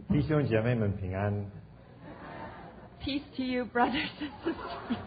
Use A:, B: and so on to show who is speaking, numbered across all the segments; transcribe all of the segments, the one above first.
A: 弟兄姐妹们平安。
B: Peace to you, brothers and sisters.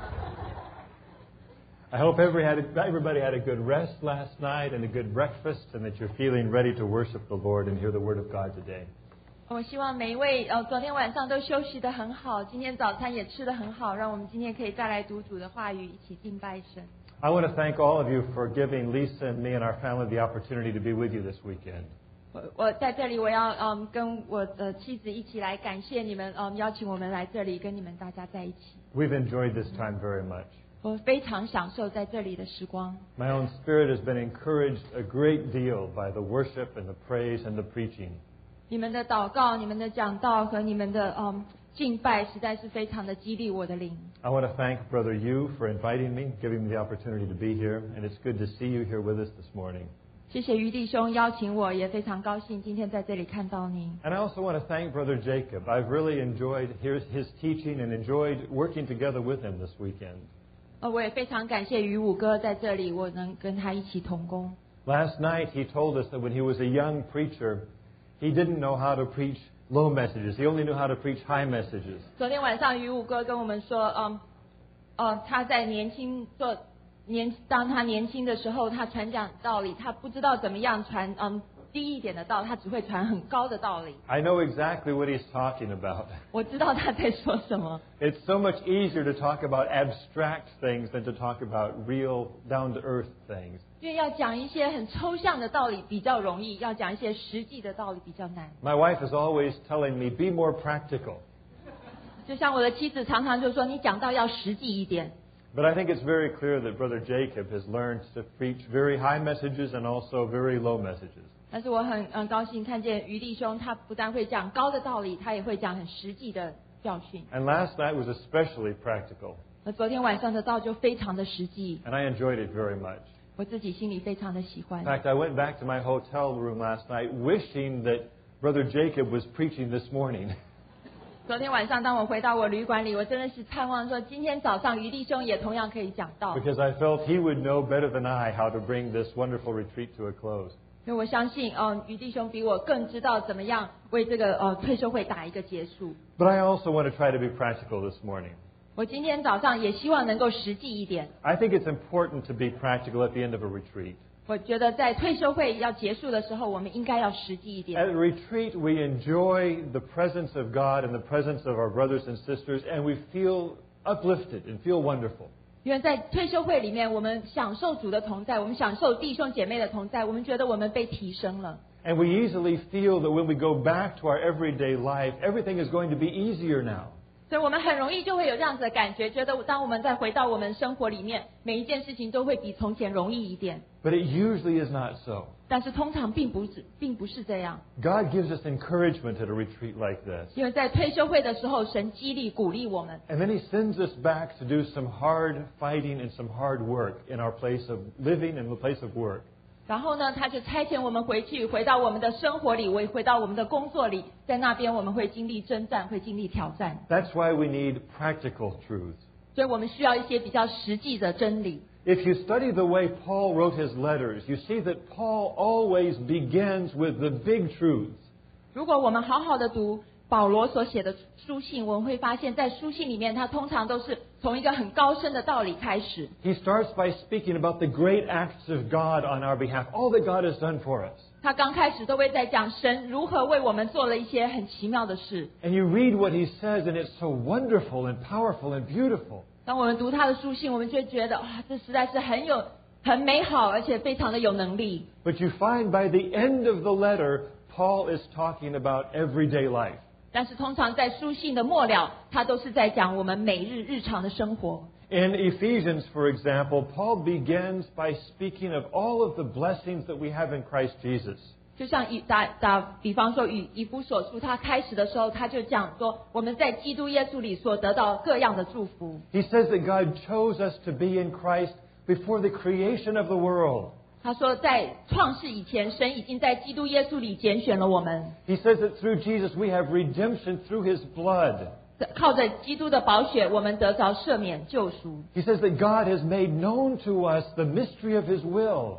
A: I hope everybody had a good rest last night and a good breakfast, and that you're feeling ready to worship the Lord and hear the Word of God today.
B: 我希望每一位昨天晚上都休息得很好，今天早餐也吃得很好，让我们今天可以再来读主的话语，一起敬拜神。
A: I want to thank all of you for giving Lisa and me and our family the opportunity to be with you this weekend.
B: 我在这里，我要跟我的妻子一起来感谢你们邀请我们来这里跟你们大家在一起。
A: We've enjoyed this time very much.
B: 我非常享受在这里的时光。
A: My own spirit has been encouraged a great deal by the worship and the praise and the preaching.
B: 你们的祷告、你们的讲道和你们的敬拜，实在是非常的激励我的灵。
A: I want to thank Brother Yu for inviting me, giving me the opportunity to be here, and it's good to see you here with us this morning.
B: 谢谢于弟兄邀请我，也非常高兴今天在这里看到您。
A: And I also want to thank Brother Jacob. I've really enjoyed his teaching and enjoyed working together with him this weekend.
B: 我也非常感谢于武哥在这里，我能跟他一起同工。
A: Last night he told us that when he was a young preacher, he didn't know how to preach low messages. He only knew how to preach high messages.
B: 昨天晚上于武哥跟我们说，他在当他年轻的时候，他传讲道理，他不知道怎么样传低一点的道，他只会传很高的道理。
A: I know exactly what he's talking about.
B: 我知道他在说什么。
A: It's so much easier to talk about abstract things than to talk about real, down-to-earth things.
B: 因为要讲一些很抽象的道理比较容易，要讲一些实际的道理比较难。
A: My wife is always telling me, be more practical.
B: 就像我的妻子常常就说，你讲道要实际一点。
A: But I think it's very clear that Brother Jacob has learned to preach very high messages and also very low messages.
B: 但是我很高兴看见于弟兄，他不但会讲高的道理，他也会讲很实际的教训。
A: And last night was especially practical.
B: 而昨天晚上的道就非常的实际，
A: And I enjoyed it very much.
B: 我自己心里非常的喜欢
A: In。fact, I went back to my hotel room last night wishing that Brother Jacob was preaching this morning.
B: 昨天晚上当我回到我旅馆里，我真的是盼望说，今天早上于弟兄也同样可以讲道，
A: Because I felt he would know better than I how to bring this wonderful retreat to a close.
B: 因为我相信于弟兄比我更知道怎么样为这个退休会打一个结束。
A: But I also want to try to be practical this morning.
B: 我今天早上也希望能够实际一点。
A: I think it's important to be practical at the end of a retreat.
B: 我觉得在退休会要结束的时候，我们应该要实际一
A: At
B: 点。
A: a retreat, we enjoy the presence of God and the presence of our brothers and sisters, and we feel uplifted and feel wonderful.
B: 因为在退休会里面，我们享受主的同在，我们享受弟兄姐妹的同在，我们觉得我们被提升了。
A: And we easily feel that when we go back to our everyday life, everything is going to be easier now.
B: 所以我们很容易就会有这样子的感觉，觉得当我们再回到我们生活里面，每一件事情都会比从前容易一点。
A: But it usually is not so.
B: 但是通常并不是这样，
A: God gives us encouragement at a retreat like this.
B: 因为在退休会的时候，神激励鼓励我们，
A: And then He sends us back to do some hard fighting and some hard work in our place of living and the place of work.
B: 然后呢，他就差遣我们回到我们的生活里，回到我们的工作里，在那边我们会经历征战，会经历挑战。
A: That's why we need practical truths.
B: 所以我们需要一些比较实际的真理。
A: If you study the way Paul wrote his letters, you see that Paul always begins with the big truths.
B: 如果我们好好的读保罗所写的书信，我们会发现，在书信里面，他通常都是从一个很高深的道理开始。
A: He starts by speaking about the great acts of God on our behalf, all that God has done for us.
B: 他刚开始都会在讲神如何为我们做了一些很奇妙的事。
A: And you read what he says, and it's so wonderful and powerful and beautiful.
B: 当我们读他的书信，我们就会觉得哇，这实在是很美好，而且非常的有能力。
A: But you find by the end of the letter, Paul is talking about everyday life.
B: 但是通常在书信的末了，他都是在讲我们每日常的生活。
A: In Ephesians, for example, Paul begins by speaking of all of the blessings that we have in Christ Jesus.
B: 就像比方说以弗所书，他开始的时候他就讲说，我们在基督耶稣里所得到各样的祝福。
A: He says that God chose us to be in Christ before the creation of the world.
B: 他说，在创世以前，神已经在基督耶稣里拣选了我们。
A: He says that through Jesus we have redemption through His blood.
B: 靠着基督的宝血，我们得着赦免救赎。
A: He says that God has made known to us the mystery of His will.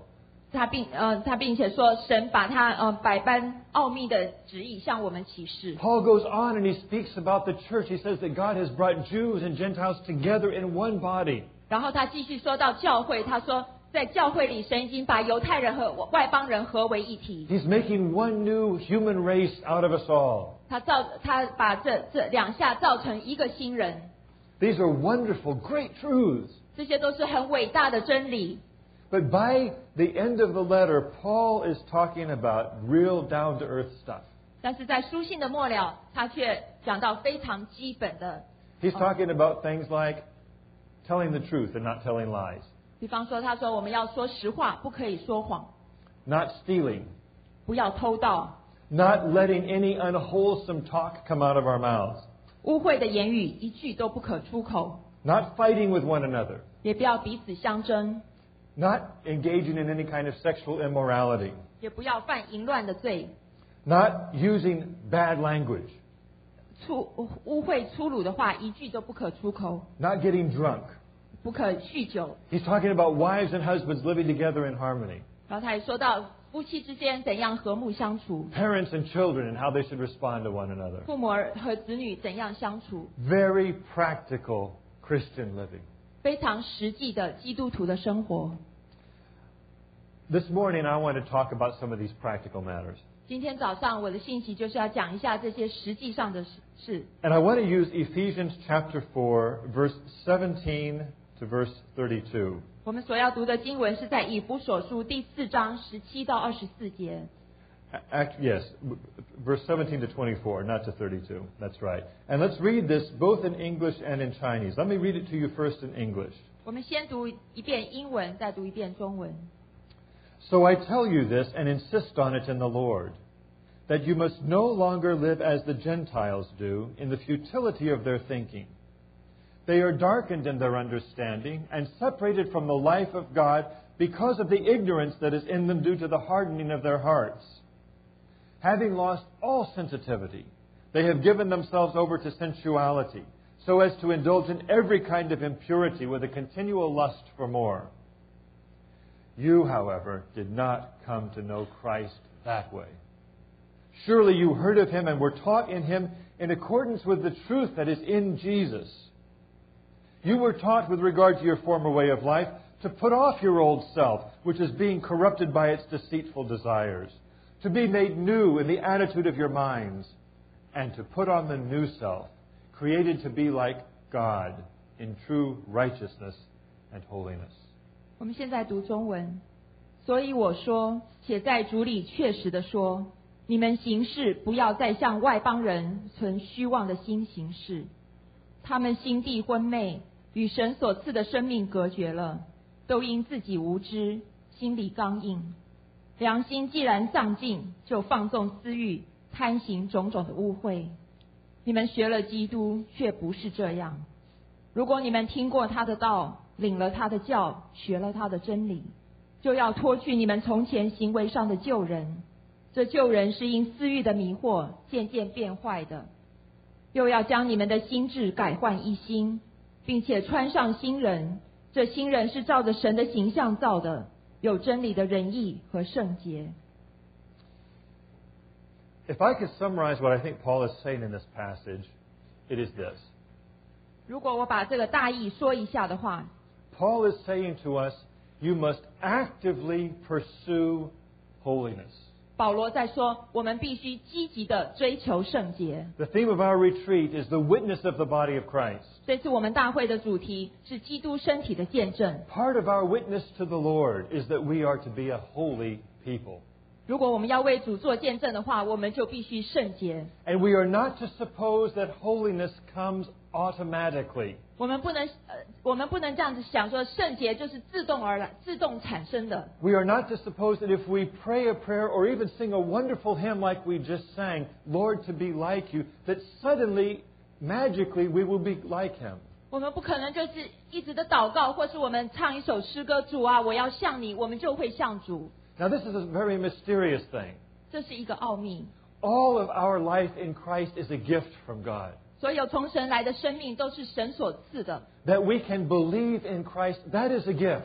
B: 他并且说，神把他百般奥秘的旨意向我们启示。
A: Paul goes on and he speaks about the church. He says that God has brought Jews and Gentiles together in one body.
B: 然后他继续说到教会，他说在教会里，神已经把犹太人和外邦人合为一体。
A: He's making one new human race out of us all.
B: 他把这两下造成一个新人。
A: These are wonderful, great truths.
B: 这些都是很伟大的真理。
A: But by the end of the letter, Paul is talking about real down-to-earth stuff.
B: 但是在书信的末了，他却讲到非常基本的。
A: He's talking about things like telling the truth and not telling lies.
B: 比方说，他说我们要说实话，不可以说谎。
A: Not stealing.
B: 不要偷盗。
A: Not letting any unwholesome talk come out of our mouths.
B: 污秽的言语一句都不可出口。
A: Not fighting with one another.
B: 也不要彼此相争。
A: Not engaging in any kind of sexual immorality.
B: 也不要犯淫乱的罪。
A: Not using bad language.
B: 污秽粗鲁的话一句都不可出口。
A: Not getting drunk.
B: 不可酗酒。
A: He's talking about wives and husbands living together in harmony.
B: 然后他也说到夫妻之间怎样和睦相处。
A: Parents and children and how they should respond to one another.
B: 父母和子女怎样相处。
A: Very practical Christian living.
B: 非常实际的基督徒的生活。
A: This morning I want to talk about some of these practical matters.
B: 今天早上我的信息就是要讲一下这些实际上的事。
A: And I want to use Ephesians chapter 4, verse 17 to verse 32.
B: 我们所要读的经文是在以弗所书第4章17到24节。
A: Yes, verse 17 to 24, not to 32. That's right. And let's read this both in English and in Chinese. Let me read it to you first in English.
B: 我们先读一遍英文，再读一遍中文。
A: So I tell you this and insist on it in the Lord, that you must no longer live as the Gentiles do in the futility of their thinking. They are darkened in their understanding and separated from the life of God because of the ignorance that is in them due to the hardening of their hearts. Having lost all sensitivity, they have given themselves over to sensuality, so as to indulge in every kind of impurity with a continual lust for more. You, however, did not come to know Christ that way. Surely you heard of him and were taught in him in accordance with the truth that is in Jesus. You were taught with regard to your former way of life to put off your old self, which is being corrupted by its deceitful desires, to be made new in the attitude of your minds, and to put on the new self, created to be like God in true righteousness and holiness.
B: 我们现在读中文。所以我说，且在主里确实的说，你们行事不要再像外邦人存虚妄的心行事，他们心地昏昧，与神所赐的生命隔绝了，都因自己无知，心里刚硬。良心既然丧尽，就放纵私欲，贪行种种的污秽。你们学了基督，却不是这样。如果你们听过他的道，领了他的教，学了他的真理，就要脱去你们从前行为上的旧人。这旧人是因私欲的迷惑渐渐变坏的，又要将你们的心志改换一新，并且穿上新人。这新人是照着神的形象造的，有真理的仁义和圣洁。
A: If I could summarize what I think Paul is saying in this passage, it is this.
B: 如果我把这个大意说一下的话，
A: Paul is saying to us, you must actively pursue holiness.
B: 保罗在说，我们必须积极的追求圣洁。
A: The theme of our retreat is the witness of the body of Christ.
B: 这次我们大会的主题是基督身体的见证。
A: Part of our witness to the Lord is that we are to be a holy people.
B: 如果我们要为主做见证的话，我们就必须圣洁。
A: And we are not to suppose that holiness comes automatically.
B: 我们不能这样子想说，圣洁就是自动而来、自动产生的。
A: We are not to suppose that if we pray a prayer or even sing a wonderful hymn like we just sang, Lord, to be like you, that suddenly, magically, we will be like him.
B: 我们不可能就是一直的祷告，或是我们唱一首诗歌，主啊，我要像你，我们就会像主。
A: Now, this is a very mysterious thing.
B: 这是一个奥秘。
A: All of our life in Christ is a gift from God.
B: 所有从神来的生命都是神所赐的。
A: That we can believe in Christ, that is a gift.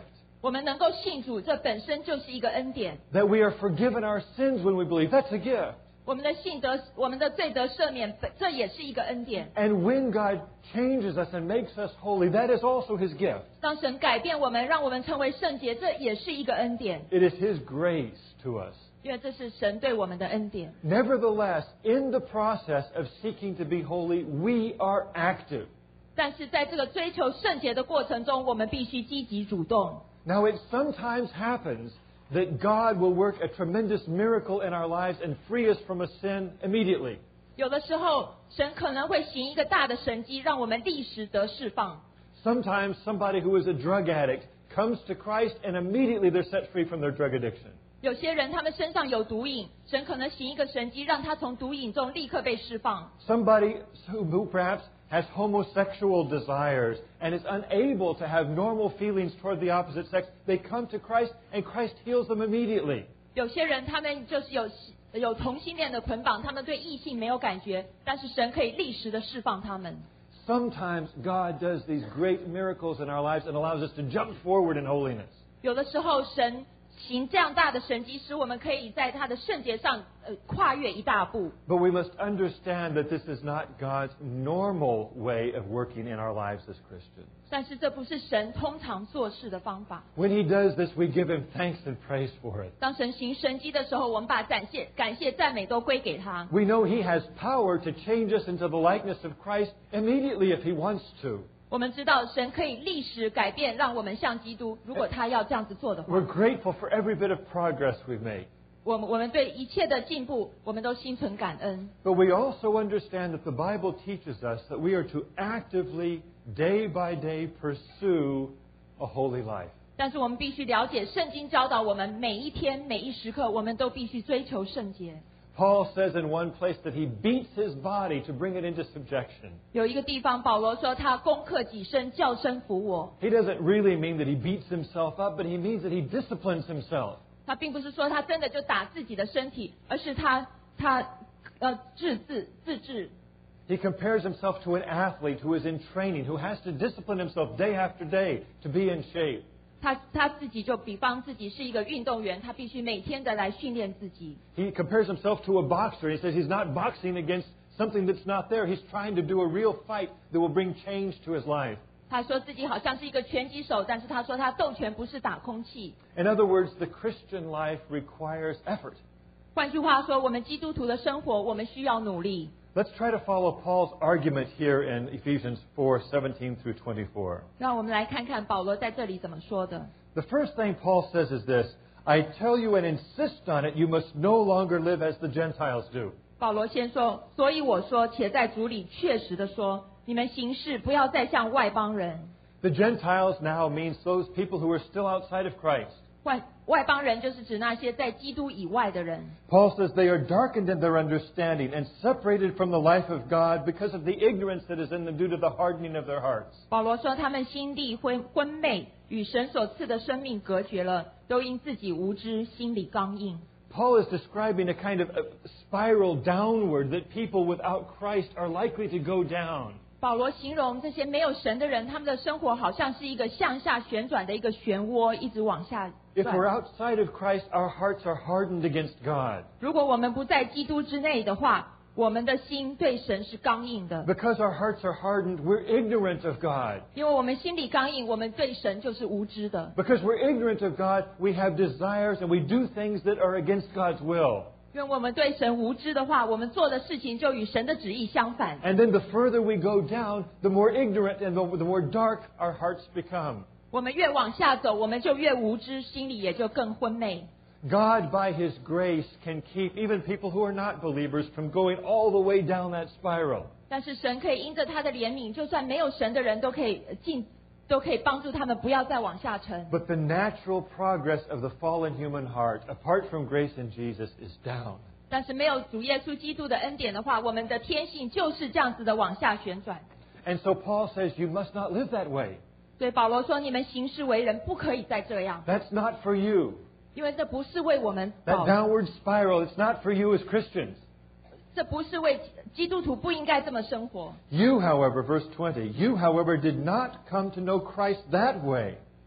B: 我们能够信主，这本身就是一个恩典。
A: That we are forgiven our sins when we believe, that's a gift.
B: 我们的罪得赦免，这也是一个恩典。
A: And when God changes us and makes us holy, that is also His gift.
B: 当神改变我们，让我们成为圣洁，这也是一个恩典，
A: It is His grace to us.
B: 因为这是神对我们的恩典。
A: Nevertheless, in the process of seeking to be holy, we are active.
B: 但是在这个追求圣洁的过程中，我们必须积极主动。
A: Now, it sometimes happens that God will work a tremendous miracle in our lives and free us from a sin immediately.
B: 有的时候，神可能会行一个大的神迹，让我们立时得释放。
A: Sometimes somebody who is a drug addict comes to Christ and immediately they're set free from their drug addiction.
B: 有些人他们身上有毒瘾，神可能行一个神迹，让他从毒瘾中立刻被释放。
A: Somebody who perhaps has homosexual desires and is unable to have normal feelings toward the opposite sex, they come to Christ and Christ heals them immediately.
B: 有些人他们就是有同性恋的捆绑，他们对异性没有感觉，但是神可以立时的释放他们。
A: Sometimes God does these great miracles in our lives and allows us to jump forward in holiness.
B: 有的时候，神行这样大的神迹，使我们可以在他的圣洁上跨越一大步。
A: But we must understand that this is not God's normal way of working in our lives as Christians.
B: 但是这不是神通常做事的方法。
A: When He does this, we give Him thanks and praise for it.
B: 当神行神迹的时候，我们把感谢、赞美都归给他。
A: We know He has power to change us into the likeness of Christ immediately if He wants to.
B: 我们知道神可以立时改变，让我们像基督。如果他要这样子做的话，
A: We're grateful for every bit of progress we've made.
B: 我们对一切的进步，我们都心存感恩。
A: But we also understand that the Bible teaches us that we are to actively, day by day, pursue a holy life.
B: 但是我们必须了解，圣经教导我们，每一天每一时刻，我们都必须追求圣洁。
A: Paul says in one place that he beats his body to bring it into subjection.
B: 有一个地方，保罗说他攻克己身，叫身服我。
A: He doesn't really mean that he beats himself up, but he means that he disciplines himself.
B: 他并不是说他真的就打自己的身体，而是他自制。
A: He compares himself to an athlete who is in training, who has to discipline himself day after day to be in shape.
B: 他自己就比方自己是一个运动员，他必须每天的来训练自己。
A: He compares himself to a boxer. He says he's not boxing against something that's not there. He's trying to do a real fight that will bring change to his life.
B: 他说自己好像是一个拳击手，但是他说他斗拳不是打空气。
A: In other words, the Christian life requires effort.
B: 换句话说，我们基督徒的生活，我们需要努力。
A: Let's try to follow Paul's argument here in Ephesians 4:17 through 24.
B: 让我们来看看保罗在这里怎么说的。
A: The first thing Paul says is this: I tell you and insist on it, you must no longer live as the Gentiles do.
B: 保罗先说，所以我说，且在主里确实的说，你们行事不要再像外邦人。
A: The Gentiles now means those people who are still outside of Christ.
B: 外邦人就是指那些在基督以外的人。
A: Paul says they are darkened in their understanding and separated from the life of God because of the ignorance that is in them due to the hardening of their hearts.
B: 保罗说，他们心地昏昧，与神所赐的生命隔绝了，都因自己无知，心里刚硬。
A: Paul is describing a kind of a spiral downward that people without Christ are likely to go down.
B: 保罗形容这些没有神的人，他们的生活好像是一个向下旋转的一个漩涡，一直往下
A: If we're
B: 转。
A: outside of Christ, our hearts are hardened against God.
B: 如果我们不在基督之内的话，我们的心对神是刚硬的。
A: Because our hearts are hardened, we're ignorant of God.
B: 因为我们心里刚硬，我们对神就是无知的。
A: Because we're ignorant of God, we have desires and we do things that are against God's will.
B: 因为我们对神无知的话，我们做的事情就与神的旨意相反。
A: And then the further we go down, the more ignorant and the more dark our hearts become.
B: 我们越往下走，我们就越无知，心里也就更昏昧。
A: God, by His grace, can keep even people who are not believers from going all the way down that spiral.
B: 但是神可以因着他的怜悯，就算没有神的人都可以帮助他们不要再往下沉。
A: But the natural progress of the fallen human heart, apart from grace in Jesus, is down.
B: 但是没有主耶稣基督的恩典的话，我们的天性就是这样子的往下旋转。
A: And so Paul says, you must not live that way.
B: 所以保罗说，你们行事为人不可以再这样，
A: That's not for you.
B: 因为这不是为我们
A: That downward spiral, it's not for you as Christians.
B: 这不是为基督徒不应该这么生活。
A: You, however, verse 20, you, however, did not come to know Christ that way.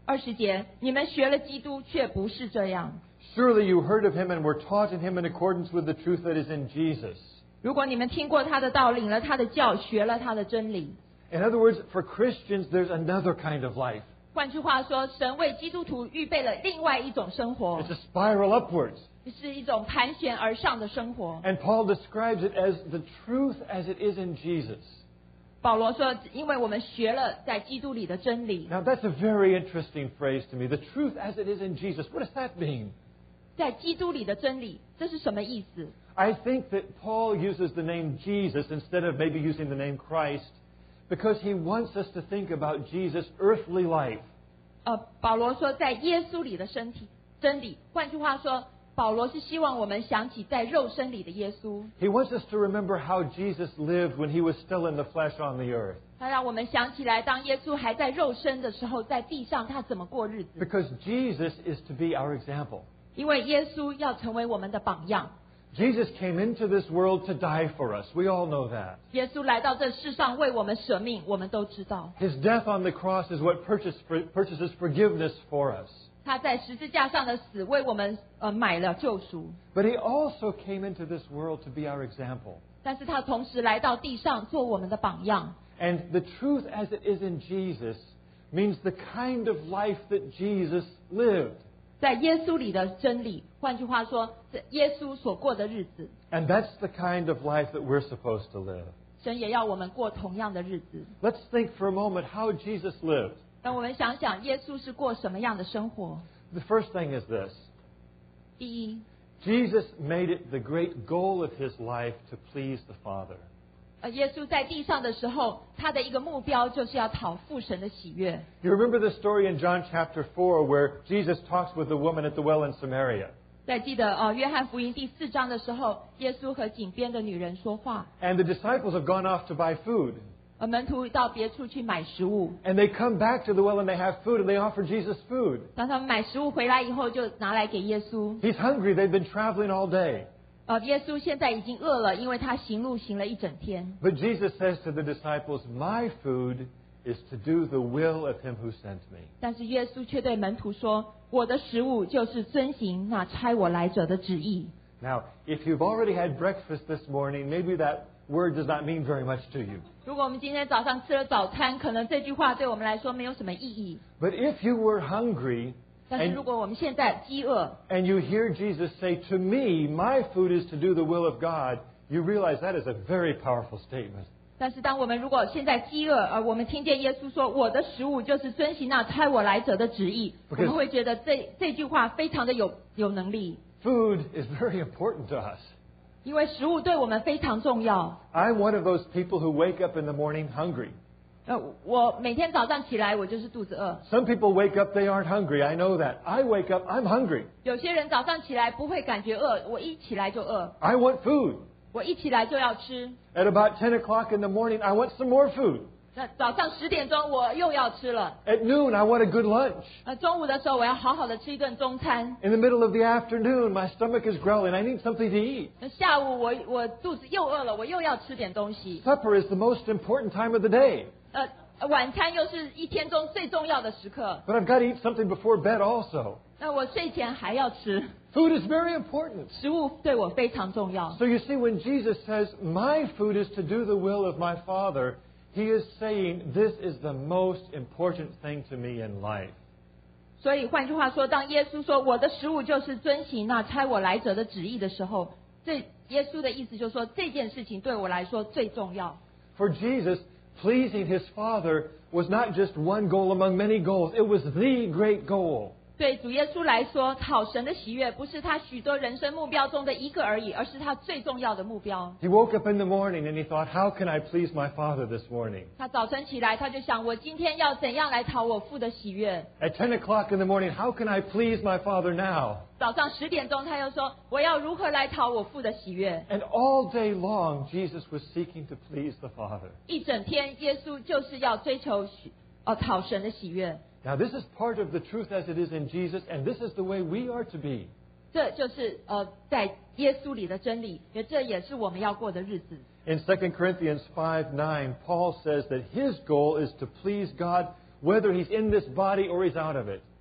B: 20节，你们学了基督，却不是这样。
A: Surely you heard of him and were taught in him in accordance with the truth that is in Jesus.
B: 如果你们听过他的道，领了他的教，学了他的真理。
A: In other words, for Christians, there's another kind of life.
B: 换句话说，神为基督徒预备了另外一种生活，
A: It's a spiral upwards.
B: 是一种盘旋而上的生活。
A: And Paul describes it as the truth as it is in Jesus.
B: 保罗说，因为我们学了在基督里的真理。
A: Now, that's a very interesting phrase to me. The truth as it is in Jesus. What does that mean?
B: 在基督里的真理，这是什么意思？
A: I think that Paul uses the name Jesus instead of maybe using the name Christ because he wants us to think about Jesus' earthly life.
B: 保罗说，在耶稣里的身体真理。换句话说，保罗是希望我们想起在肉身里的耶稣。
A: He wants us to remember how Jesus lived when he was still in the flesh on the earth.
B: 他让我们想起来，当耶稣还在肉身的时候，在地上他怎么过日子。
A: Because Jesus is to be our example.
B: 因为耶稣要成为我们的榜样。
A: Jesus came into this world to die for us. We all know that.
B: 耶稣来到这世上为我们舍命，我们都知道。
A: His death on the cross is what purchases forgiveness for us.
B: 他在十字架上的死为我们买了救赎。
A: But he also came into this world to be our example.
B: 但是他同时来到地上做我们的榜样。
A: And the truth as it is in Jesus means the kind of life that Jesus lived.
B: 在耶稣里的真理，换句话说，这耶稣所过的日子，
A: And that's the kind of life that we're supposed to live.
B: 神也要我们过同样的日子。
A: Let's think for a moment how Jesus lived.
B: 让我们想想耶稣是过什么样的生活。
A: The first thing is this.
B: 第一，
A: Jesus made it the great goal of his life to please the Father.
B: 耶稣在地上的时候，他的一个目标就是要讨父神的喜悦。
A: You remember the story in John chapter 4 where Jesus talks with the woman at the well in Samaria.
B: 在记得约翰福音第4章的时候，耶稣和井边的女人说话，
A: And the disciples have gone off to buy food.
B: 门徒到别处去买食物。
A: And they come back to the well and they have food and they offer Jesus food.
B: 当他们买食物回来以后，就拿来给耶稣。
A: He's hungry. They've been traveling all day.
B: 耶稣现在已经饿了，因为他行路行了一整天。
A: But Jesus says to the disciples, My food is to do the will of him who sent me.
B: 但是耶稣却对门徒说：“我的食物就是遵行那差我来者的旨意。”
A: Now, if you've already had breakfast this morning, maybe that word does not mean very much to you.
B: 如果我们今天早上吃了早餐，可能这句话对我们来说没有什么意义。
A: But if you were hungry
B: 但是如果我们现在饥饿，
A: and you hear Jesus say, To me, my food is to do the will of God, you realize that is a very powerful statement.
B: 但是当我们如果现在饥饿，而我们听见耶稣说：“我的食物就是遵行那差我来者的旨意。” 我们会觉得这句话非常的有能力。
A: Food is very important to us.
B: 因为食物对我们非常重要。
A: I'm one of those people who wake up in the morning hungry.
B: 我每天早上起来，我就是肚子饿。
A: Some people wake up, they aren't hungry. I know that. I wake up, I'm hungry.
B: 有些人早上起来不会感觉饿，我一起来就饿，
A: I want food.
B: 我一起来就要吃。
A: At about 10 o'clock in the morning, I want some more food.
B: 那早上10点钟我又要吃了。
A: At noon, I want a good lunch.
B: 中午的时候我要好好的吃一顿中餐。
A: In the middle of the afternoon, my stomach is growling. I need something to eat.
B: 下午我肚子又饿了，我又要吃点东西。
A: Supper is the most important time of the day.
B: 晚餐又是一天中最重要的时刻。
A: But I've got to eat something before bed also.
B: 那我睡前还要吃。
A: Food is very important.
B: 食物对我非常重要。
A: So you see, when Jesus says, My food is to do the will of my Father, he is saying, this is the most important thing to me in life.
B: 所以换句话说，当耶稣说我的食物就是遵行那差我来者的旨意的时候，耶稣的意思就是说这件事情对我来说最重要。
A: For Jesus, pleasing his Father was not just one goal among many goals. It was the great goal.
B: 对主耶稣来说，讨神的喜悦不是他许多人生目标中的一个而已，而是他最重要的目标。
A: He woke up in the morning and he thought, how can I please my Father this morning?
B: 他早晨起来，他就想，我今天要怎样来讨我父的喜悦。
A: At 10 o'clock in the morning, how can I please my Father now?
B: 早上10点钟，他又说，我要如何来讨我父的喜悦。
A: And all day long, Jesus was seeking to please the Father.
B: 一整天，耶稣就是要追求讨神的喜悦。
A: Now, this is part of the truth as it is in Jesus, and this is the way we are to be.
B: 这就是在耶稣里的真理，这也是我们要过的日子。
A: In 2 Corinthians 5:9, Paul says that his goal is to please God whether he's in this body or he's out of it.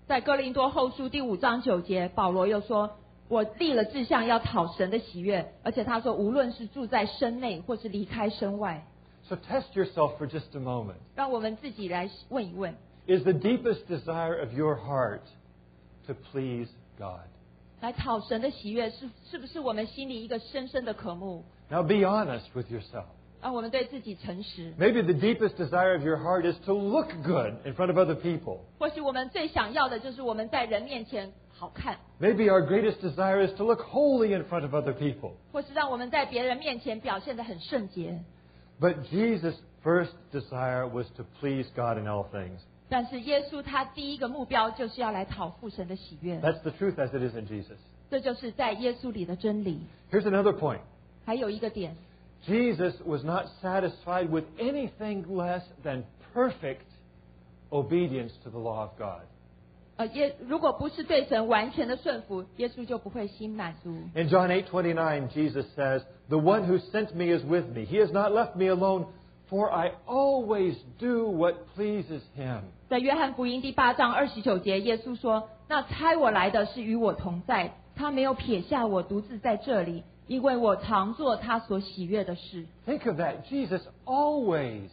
B: 在哥林多后书第5章9节，保罗又说，我立了志向要讨神的喜悦，而且他说无论是住在身内或是离开身外。
A: So test yourself for just a moment.
B: 让我们自己来问一问，
A: Is the deepest desire of your heart to please God?
B: 来讨神的喜悦是不是我们心里一个深深的渴慕？
A: Now be honest with yourself.
B: 让我们对自己诚实。
A: Maybe the deepest desire of your heart is to look good in front of other people.
B: 或许我们最想要的就是我们在人面前好看，
A: Maybe our greatest desire is to look holy in front of other people.
B: 或是让我们在别人面前表现得很圣洁。
A: But Jesus' first desire was to please God in all things.
B: 但是耶稣他第一个目标就是要来讨父神的喜悦，
A: That's the truth as it is in Jesus.
B: 这就是在耶稣里的真理。
A: Here's another point.
B: 还有一个点，
A: Jesus was not satisfied with anything less than perfect obedience to the law of God.
B: 如果不是对神完全的顺服，耶稣就不会心满足。
A: In John 8:29, Jesus says, "The one who sent me is with me. He has not left me alone, for I always do what pleases him."
B: 在约翰福音第8章29节，耶稣说：“那差我来的是与我同在，他没有撇下我独自在这里，因为我常做他所喜悦的事。”
A: Think of that. Jesus always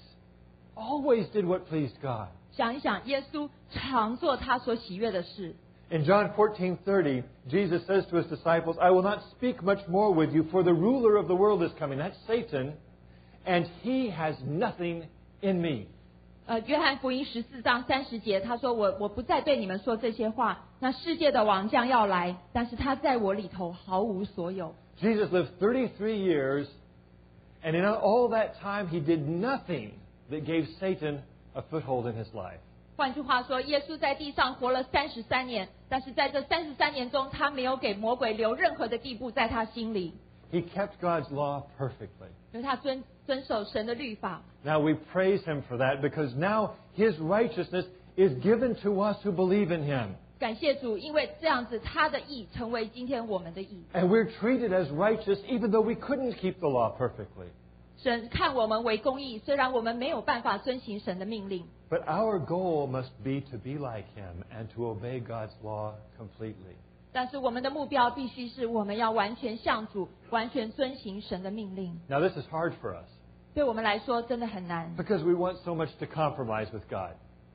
A: did what pleased God.
B: 想一想，耶稣常做他所喜悦的事。
A: In John 14:30, Jesus says to his disciples, "I will not speak much more with you, for the ruler of the world is coming." That's Satan, and he has nothing in me.
B: 约翰福音14章30节，他说：“我不再对你们说这些话。那世界的王将要来，但是他在我里头毫无所有。”
A: Jesus lived 33 years, and in all that time, he did nothing that gave Satan a foothold in his life.
B: 换句话说，耶稣在地上活了33年，但是在这33年中，他没有给魔鬼留任何的地步在他心里，
A: He kept God's law perfectly.
B: 因为他遵守神的律法。
A: Now we praise him for that because now his righteousness is given to us who believe in him.
B: 感谢主，因为这样子，他的义成为今天我们的义。
A: And we're treated as righteous even though we couldn't keep the law perfectly.
B: 神看我们为公义，虽然我们没有办法遵行神的命令，
A: But our goal must be to be like him and to obey God's law completely.
B: 但是我们的目标必须是我们要完全向主，完全遵行神的命令。
A: Now this is hard for us
B: 对我们来说真的很难，
A: because we want so much to compromise with God.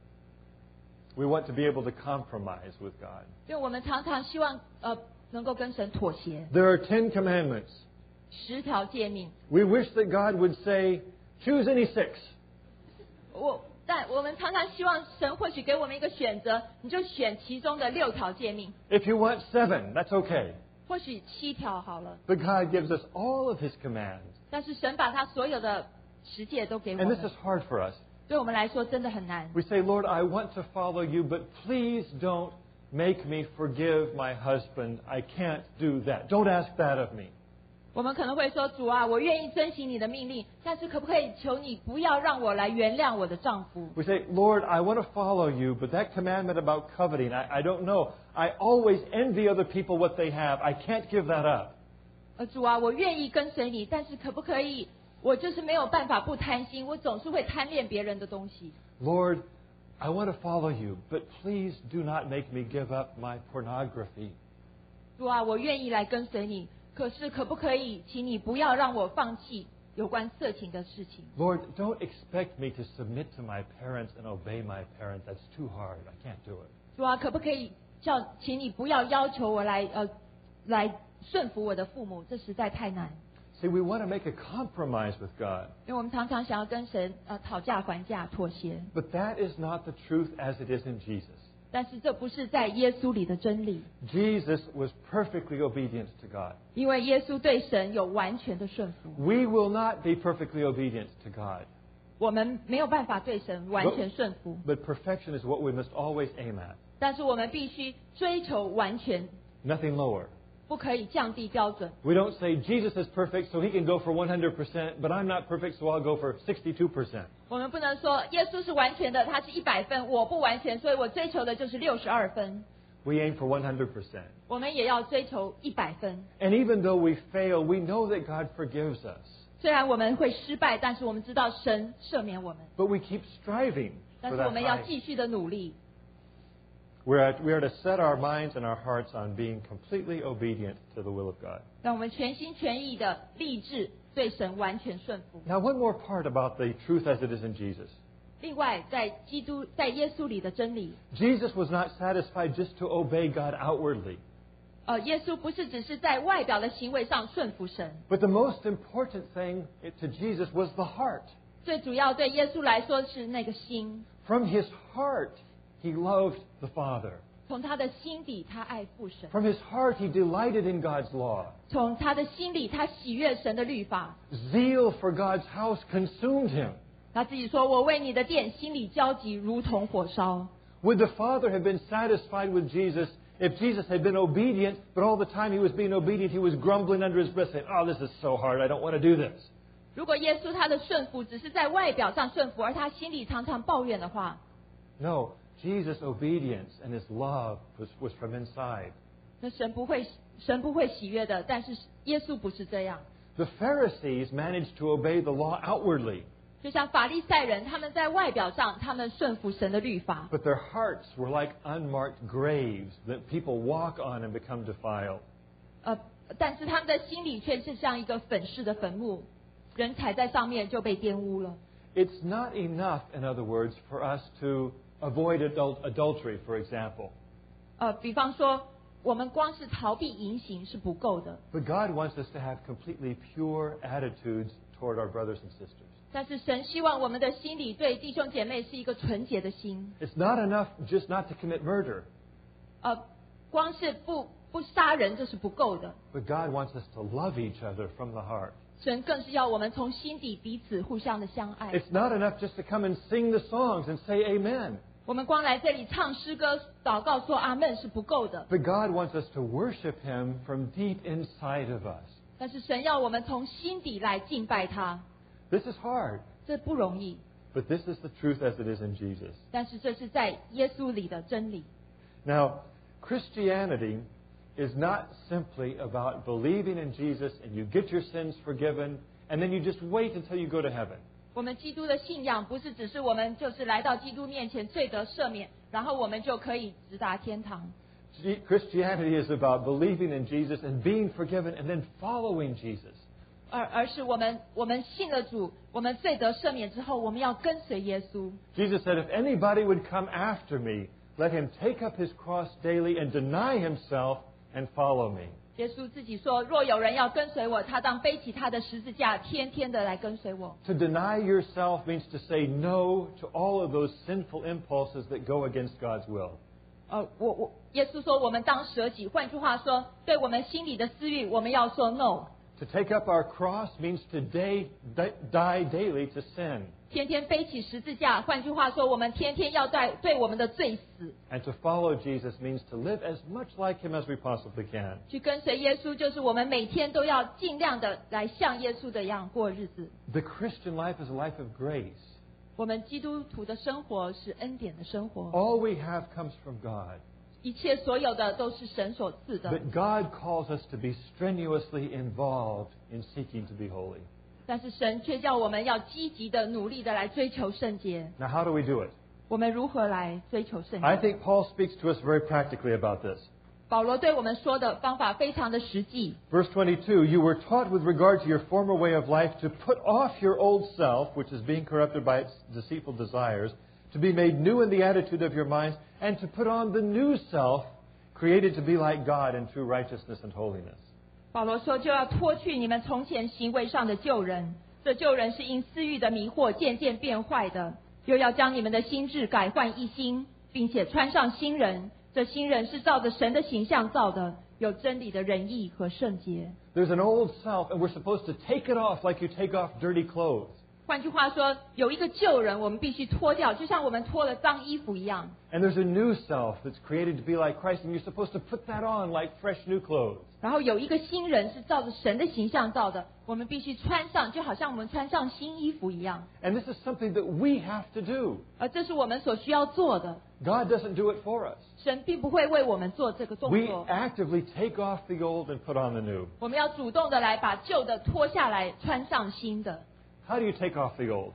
A: We want to be able to compromise with God.
B: 因为我们常常希望能够跟神妥协。
A: There are 10 commandments.
B: 10条诫命，
A: We wish that God would say, choose any 6.
B: 但我们常常希望神或许给我们一个选择，你就选其中的6条诫命，
A: If you want 7, that's okay.
B: 或许7条好了。
A: But God gives us all of his commands.
B: 但是神把他所有的10诫都给我
A: And
B: 们
A: this is，hard for us.
B: 对我们来说真的很难。
A: We say, Lord, I want to follow you, but please don't make me forgive my husband. I can't do that. Don't ask that of me.
B: 我们可能会说，主啊，我愿意遵行你的命令，但是可不可以求你不要让我来原谅我的丈夫？
A: We say, Lord, I want to follow you, but that commandment about coveting, I don't know. I always envy other people what they have. I can't give that up.
B: 主啊，我愿意跟随你，但是可不可以？我就是没有办法不贪心，我总是会贪恋别人的东西。
A: Lord, I want to follow you, but please do not make me give up my pornography.
B: 主啊，我愿意来跟随你，可是可不可以，请你不要让我放弃有关色情的事情？
A: Lord, don't expect me to submit to my parents and obey my parents. That's too hard. I can't do it.
B: 主啊，可不可以请你不要要求我来顺服我的父母？这实在太难。
A: See, we want to make a compromise with God.
B: 因为我们常常想要跟神讨价还价、妥协，
A: But that is not the truth as it is in Jesus.
B: 但是这不是在耶稣里的真理，
A: Jesus was perfectly obedient to God.
B: 因为耶稣对神有完全的顺服，
A: We will not be perfectly obedient to God.
B: 我们没有办法对神完全顺服，
A: But perfection is what we must always aim at.
B: 但是我们必须追求完全，
A: Nothing lower.
B: 不可以降低标准。
A: We don't say Jesus is perfect, so he can go for 100%, but I'm not perfect, so I'll go for 62%.
B: 我们不能说耶稣是完全的，他是100分，我不完全，所以我追求的就是62分。
A: We aim for 100%.
B: 我们也要追求100分。
A: And even though we fail, we know that God forgives us.
B: 虽然我们会失败，但是我们知道神赦免我们，
A: But we keep striving
B: 但
A: for
B: 是我
A: that
B: 们要
A: high.
B: 继续的努力。
A: We are to set our minds and our hearts on being completely obedient to the will of God.
B: 让我们全心全意的立志对神完全顺服。
A: Now, one more part about the truth as it is in Jesus.
B: 另外，在耶稣里的真理，
A: Jesus was not satisfied just to obey God outwardly.
B: 耶稣不是只是在外表的行为上顺服神，
A: But the most important thing to Jesus was the heart.
B: 最主要对耶稣来说是那个心。
A: From his heart, he loved the Father.
B: 从他的心底，他爱父神；
A: From his heart, he delighted in God's law.
B: 从他的心里，他喜悦神的律法。
A: Zeal for God's house consumed him.
B: 他自己说：“我为你的殿心里焦急，如同火烧。”
A: Would the Father have been satisfied with Jesus if Jesus had been obedient, but all the time he was being obedient, he was grumbling under his breath saying, "Oh, this is so hard, I don't want to do this."
B: 如果耶稣他的顺服只是在外表上顺服，而他心里常常抱怨的话，
A: No, Jesus' obedience and his love was from inside.
B: 那神不会喜悦的。但是耶稣不是这样。
A: The Pharisees managed to obey the law outwardly,
B: 就像法利赛人，他们在外表上他们顺服神的律法，
A: but their hearts were like unmarked graves that people walk on and become defiled.
B: 但是他们的心里却是像一个粉饰的坟墓，人踩在上面就被玷污了。
A: It's not enough, in other words, for us to avoid adultery, for example.
B: 比方说，我们光是逃避淫行是不够的，
A: But God wants us to have completely pure attitudes toward our brothers and sisters.
B: 但是神希望我们的心里对弟兄姐妹是一个纯洁的心。
A: It's not enough just not to commit murder,
B: 光是不杀人这是不够的，
A: but God wants us to love each other from the heart.
B: 神更是要我们从心底彼此互相的相爱。
A: It's not enough just to come and sing the songs and say amen,
B: 我们光来这里唱诗歌、祷告说阿门是不够的，
A: but God wants us to worship Him from deep inside of us.
B: 但是神要我们从心底来敬拜他，
A: This is hard,
B: 这不容易。
A: but this is the truth as it is in Jesus.
B: 但是这是在耶稣里的真理。
A: Now, Christianity is not simply about believing in Jesus and you get your sins forgiven and then you just wait until you go to heaven.
B: 我们基督的信仰不是只是我们就是来到基督面前罪得赦免，然后我们就可以直达天堂。
A: Christianity is about believing in Jesus and being forgiven and then following Jesus.
B: 而是我们信了主，我们罪得赦免之后，我们要跟随耶稣。
A: Jesus said, if anybody would come after me, let him take up his cross daily and deny himself and follow me.
B: 耶稣自己说：“若有人要跟随我，他当背起他的十字架，天天的来跟随我。”
A: To deny yourself means to say no to all of those sinful impulses that go against God's will.
B: 耶稣说我们当舍己，换句话说，对我们心里的私欲，我们要说 no。
A: To take up our cross means to die daily to sin.
B: 天天背起十字架，换句话说，我们天天要对我们的罪死。
A: And to follow Jesus means to live as much like him as we possibly can.
B: 去跟随耶稣，就是我们每天都要尽量的来像耶稣的样过日子。
A: The Christian life is a life of grace.
B: 我们基督徒的生活是恩典的生活，
A: All we have comes from God.
B: 一切所有的都是神所赐的。
A: But God calls us to be strenuously involved in seeking to be holy.
B: 但是神却叫我们要积极的、努力的来追求圣洁。
A: Now, how do we do it?
B: 我们如何来追求圣
A: I
B: 洁？
A: think Paul speaks to us very practically about this.
B: 保罗对我们说的方法非常的实际。
A: Verse 22, you were taught with regard to your former way of life to put off your old self, which is being corrupted by its deceitful desires, to be made new in the attitude of your minds, and to put on the new self, created to be like God in true righteousness and holiness.
B: 保罗说，就要脱去你们从前行为上的旧人，这旧人是因私欲的迷惑渐渐变坏的，又要将你们的心智改换一新，并且穿上新人。这新人是照着神的形象造的，有真理的仁义和圣洁。
A: There's an old self, and we're supposed to take it off like you take off dirty clothes.
B: 换句话说，有一个旧人，我们必须脱掉，就像我们脱了脏衣服一样。
A: And there's a new self that's created to be like Christ, and you're supposed to put that on like fresh new clothes.
B: 然后有一个新人是照着神的形象造的，我们必须穿上，就好像我们穿上新衣服一样。
A: And this is something that we have to do.
B: 而这是我们所需要做的，
A: God doesn't do it for us.
B: 神并不会为我们做这个动
A: We
B: 作。
A: actively take off the old and put on the new.
B: 我们要主动的来把旧的脱下来，穿上新的。
A: How do you take off the old?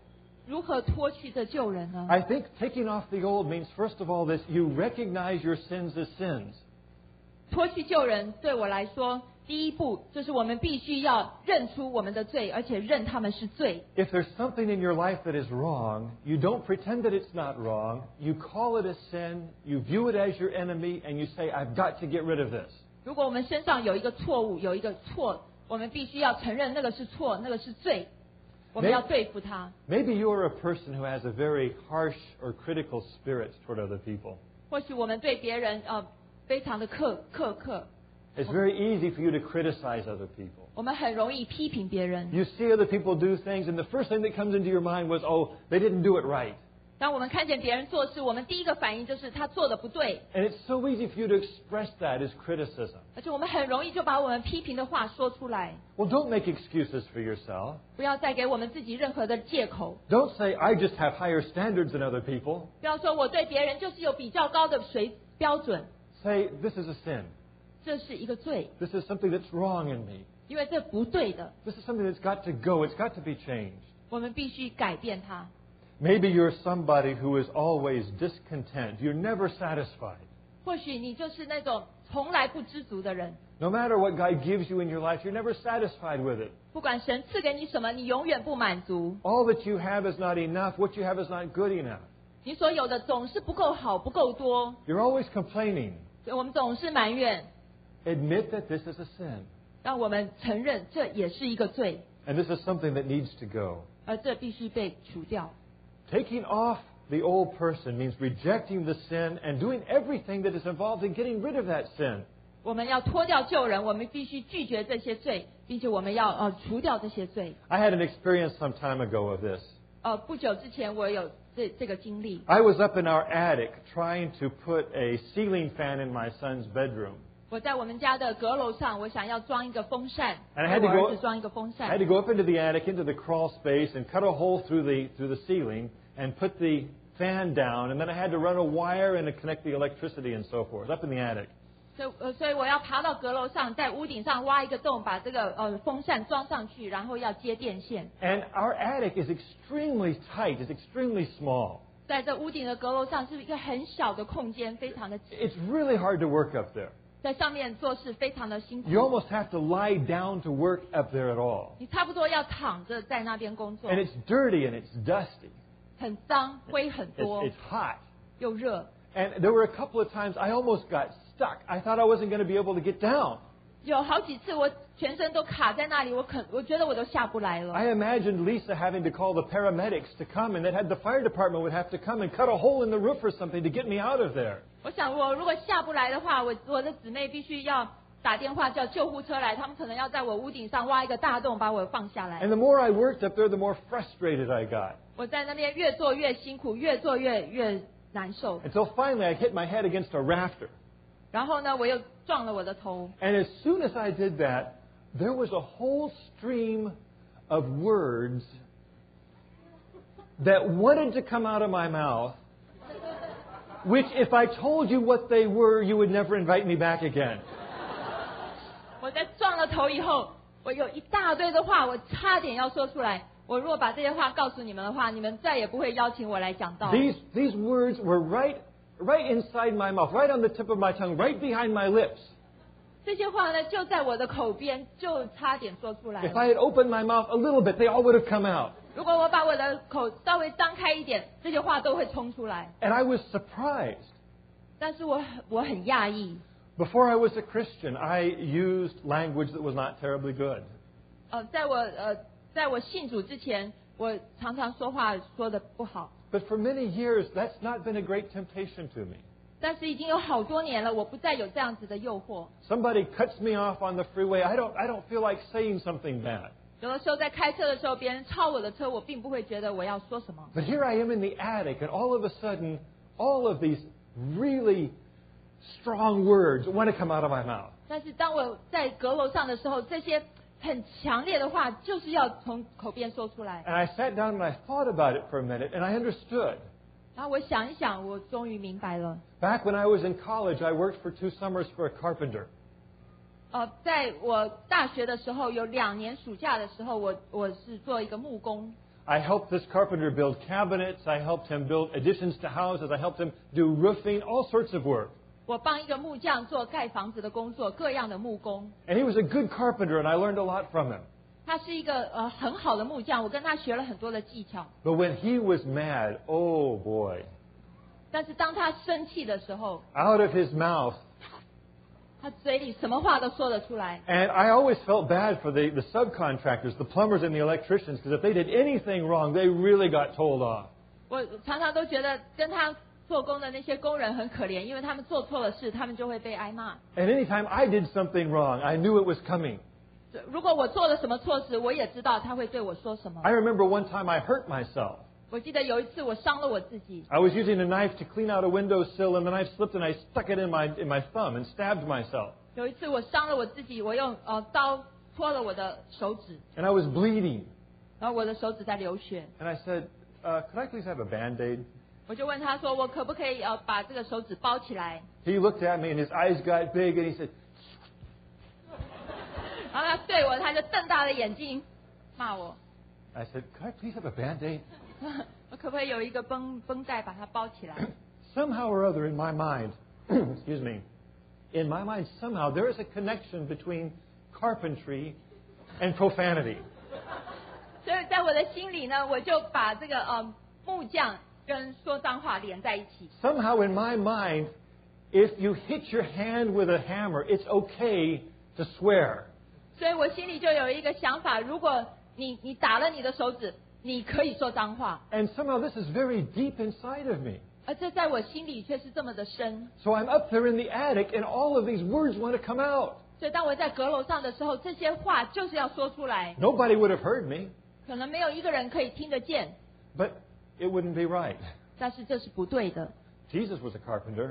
B: 如何脱去这旧人呢？
A: I think taking off the old means, first of all, this: you recognize your sins as sins.
B: 脱去旧人对我来说，第一步就是我们必须要认出我们的罪，而且认他们是罪。
A: If there's something in your life that is wrong, you don't pretend that it's not wrong. You call it a sin, you view it as your enemy, and you say, I've got to get rid of this.
B: 如果我们身上有一个错误，有一个错，我们必须要承认那个是错，那个是罪，我们要对付它。
A: Maybe you're a person who has a very harsh or critical spirit toward other people.
B: 或许我们对别人非常的苛刻，
A: It's very easy for you to criticize other people.
B: 我们很容易批评别人。
A: You see other people do things, and the first thing that comes into your mind was, oh, they didn't do it right.
B: 当我们看见别人做事，我们第一个反应就是他做的不对，
A: And it's so easy for you to express that as criticism.
B: 而且我们很容易就把我们批评的话说出来。
A: Well, don't make excuses for yourself.
B: 不要再给我们自己任何的借口，
A: Don't say, I just have higher standards than other people.
B: 不要说我对别人就是有比较高的标准，
A: Say, this is a sin.
B: 这是一个罪，
A: This is something that's wrong in me.
B: 因为这不对的，
A: This is something that's got to go. It's got to be changed.
B: 我们必须改变它。
A: Maybe you're somebody who is always discontent. You're never satisfied.
B: 或许你就是那种从来不知足的人，
A: No matter what God gives you in your life, you're never satisfied with it.
B: 不管神赐给你什么，你永远不满足，
A: All that you have is not enough. What you have is not good enough.
B: 你所有的总是不够好，不够多，
A: You're always complaining.
B: 所以我们总是埋怨，
A: Admit that this is a sin.
B: 让我们承认这也是一个罪，
A: And this is something that needs to go.
B: 而这必须被除掉。
A: Taking off the old person means rejecting the sin and doing everything that is involved in getting rid of that sin.
B: 我们要脱掉旧人，我们必须拒绝这些罪，并且我们要除掉这些罪。
A: I had an experience some time ago of this.
B: 不久之前我有这个经历，
A: I was up in our attic trying to put a ceiling fan in my son's bedroom.
B: 我在我们家的阁楼上，我想要装一个风扇，
A: And I had
B: 给
A: to
B: 我
A: go-
B: 儿子装一个风
A: I had
B: 扇。
A: to go up into the attic, into the crawl space, and cut a hole through the ceiling and put the fan down. And then I had to run a wire and to connect the electricity and so forth, up in the attic.
B: 所以我要爬到阁楼上，在屋顶上挖一个洞，把这个风扇装上去，然后要接电线。
A: And our attic is extremely tight. It's extremely small.
B: 在这屋顶的阁楼上是一个很小的空间，非常的挤，
A: It's really hard to work up there.
B: 在上面做事非常的辛苦。
A: You almost have to lie down to work up there at all.
B: 你差不多要躺着在那边工作
A: And，it's dirty and it's dusty.
B: 很脏，灰很多
A: It's，hot.
B: 又热。
A: And there were a couple of times I almost got stuck. I thought I wasn't going to be able to get down.
B: 有好几次我全身都卡在那里，我觉得我都下不来了。
A: I imagined Lisa having to call the paramedics to come, and that had the fire department would have to come and cut a hole in the roof or something to get me out of there.
B: 我想我如果下不来的话，我的姊妹必须要打电话叫救护车来，他们可能要在我屋顶上挖一个大洞把我放下来。
A: And the more I worked up there, the more frustrated I got.
B: 我在那边越做越辛苦，越做越难受。
A: Until finally I hit my head against a rafter.
B: 然后呢，我又撞了我的头。
A: And as soon as I did that, there was a whole stream of words that wanted to come out of my mouth, which if I told you what they were, you would never invite me back again.
B: 我在撞了头以后，我有一大堆的话，我差点要说出来。我如果把这些话告诉你们的话，你们再也不会邀请我来讲道。
A: These words were right inside my mouth, right on the tip of my tongue, right behind my lips.
B: 这些话呢，就在我的口边，就差点说出来
A: If
B: 了。
A: I had opened my mouth a little bit, they all would have come out.
B: 如果我把我的口稍微张开一点，这些话都会冲出来。
A: And I was surprised.
B: 但是我很讶异。
A: Before I was a Christian, I used language that was not terribly good.
B: 在我信主之前，我常常说话说的不好。
A: But for many years, that's not been a great temptation to me.
B: 但是已经有好多年了，我不再有这样子的诱惑。
A: Somebody cuts me off on the freeway. I don't feel like saying something bad.
B: 有的时候在开车的时候，别人超我的车，我并不会觉得我要说什么。
A: But here I am in the attic, and all of a sudden, all of these really strong words want to come out of my mouth.
B: 但是当我在阁楼上的时候，这些很强烈的话就是要从口边说出来。
A: And I sat down and I thought about it for a minute, and I understood.
B: 然后我想一想，我终于明白了。
A: Back when I was in college, I worked for 2 summers for a carpenter.
B: 在我大学的时候，有2年暑假的时候，我是做一个木工。
A: I helped this carpenter build cabinets. I helped him build additions to houses. I helped him do roofing, all sorts of work.
B: 我帮一个木匠做盖房子的工作，各样的木工。
A: And he was a good carpenter, and I learned a lot from him.
B: 他是一个很好的木匠，我跟他学了很多的技巧。
A: But when he was mad, oh boy.
B: 但是当他生气的时候，
A: Out of his mouth.
B: 他嘴里什么话都说得出来。
A: And I always felt bad for the subcontractors, the plumbers and the electricians, because if they did anything wrong, they really got told off.
B: 我常常都觉得跟他做工的那些工人很可怜，因为他们做错了事，他们就会被挨骂。
A: And anytime I did something wrong, I knew it was coming.
B: 如果我做了什么错事，我也知道他会对我说什么。
A: I remember one time I hurt myself.
B: 我记得有一次我伤了我自己，
A: I was using a knife to clean out a windowsill, and the knife slipped, and I stuck it in my thumb and stabbed myself.
B: 有一次我伤了我自己，我用刀戳了我的手指，
A: And I was bleeding.
B: 然后我的手指在流血。
A: And I said, could I please have a Band-Aid?
B: 我就问他说，我可不可以把这个手指包起来？
A: He looked at me, and his eyes got big, and he said,
B: 然后他对我，他就瞪大了眼睛骂我。
A: I said, could I please have a Band-Aid?
B: 我可不可以有一个绷带把它包起来？
A: Somehow or other in my mind, excuse me, in my mind somehow there is a connection between carpentry and profanity.
B: 所以在我的心里呢，我就把这个木匠跟说脏话连在一起。
A: Somehow in my mind, if you hit your hand with a hammer, it's okay to swear.
B: 所以我心里就有一个想法，如果你打了你的手指，你可以说脏话，
A: And somehow this is very deep inside of me.
B: 而这在我心里却是这么的深。
A: So I'm up there in the attic, and all of these words want to come out.
B: 所以当我在阁楼上的时候，这些话就是要说出来，
A: Nobody would have heard me,
B: 可能没有一个人可以听得见，
A: but it wouldn't be right.
B: 但是这是不对的。
A: Jesus was a carpenter.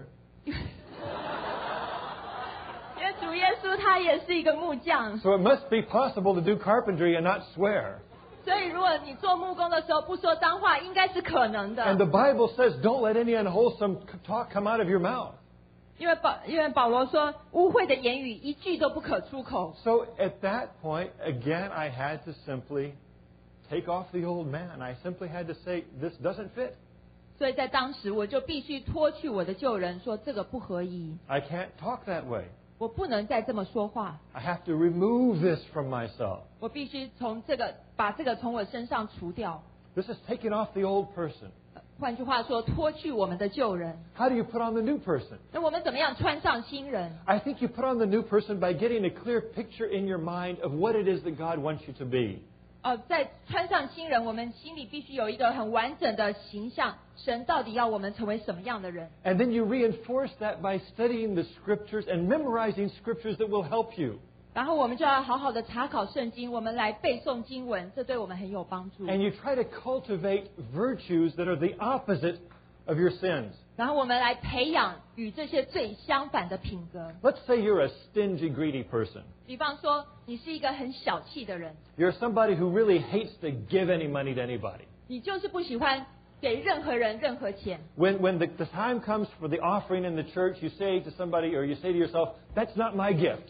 B: 因为主耶稣他也是一个木匠，
A: So it must be possible to do carpentry and not swear.
B: 所以如果你做木工的时候不说脏话，应该是可能
A: And
B: 的。
A: the Bible says, don't let any unwholesome talk come out of your mouth.
B: 因为保罗说，污秽的言语一句都不可出口。
A: So at that point, again, I had to simply take off the old man. I simply had to say, this doesn't fit.
B: 所以在当时我就必须脱去我的旧人，说这个不合宜，
A: I can't talk that way.
B: 我不能再这么说话，
A: I have to remove this from myself.
B: 我必须把这个从我身上除掉。
A: This is taking off the old person.
B: 换句话说，脱去我们的旧人。
A: How do you put on the new person?
B: 那我们怎么样穿上新人？
A: I think you put on the new person by getting a clear picture in your mind of what it is that God wants you to be.
B: 在穿上新人，我们心里必须有一个很完整的形象，神到底要我们成为什么样的人？
A: And then you reinforce that by studying the scriptures and memorizing scriptures that will help you.
B: 然后我们就要好好的查考圣经，我们来背诵经文，这对我们很有帮助。
A: And you try to cultivate virtues that are the opposite of your sins.
B: 然后我们来培养与这些最相反的品格。
A: Let's say you're a stingy, greedy person.
B: 比方说，你是一个很小气的人，
A: You're somebody who really hates to give any money to anybody.
B: 你就是不喜欢给任何人任何钱。
A: When the time comes for the offering in the church, you say to somebody or you say to yourself, that's not my gift.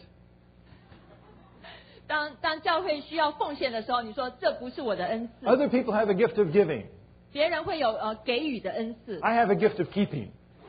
B: 当教会需要奉献的时候，你说这不是我的恩赐。
A: Other people have a gift of giving.
B: 别人会有给予的恩赐，
A: I have a gift of keeping.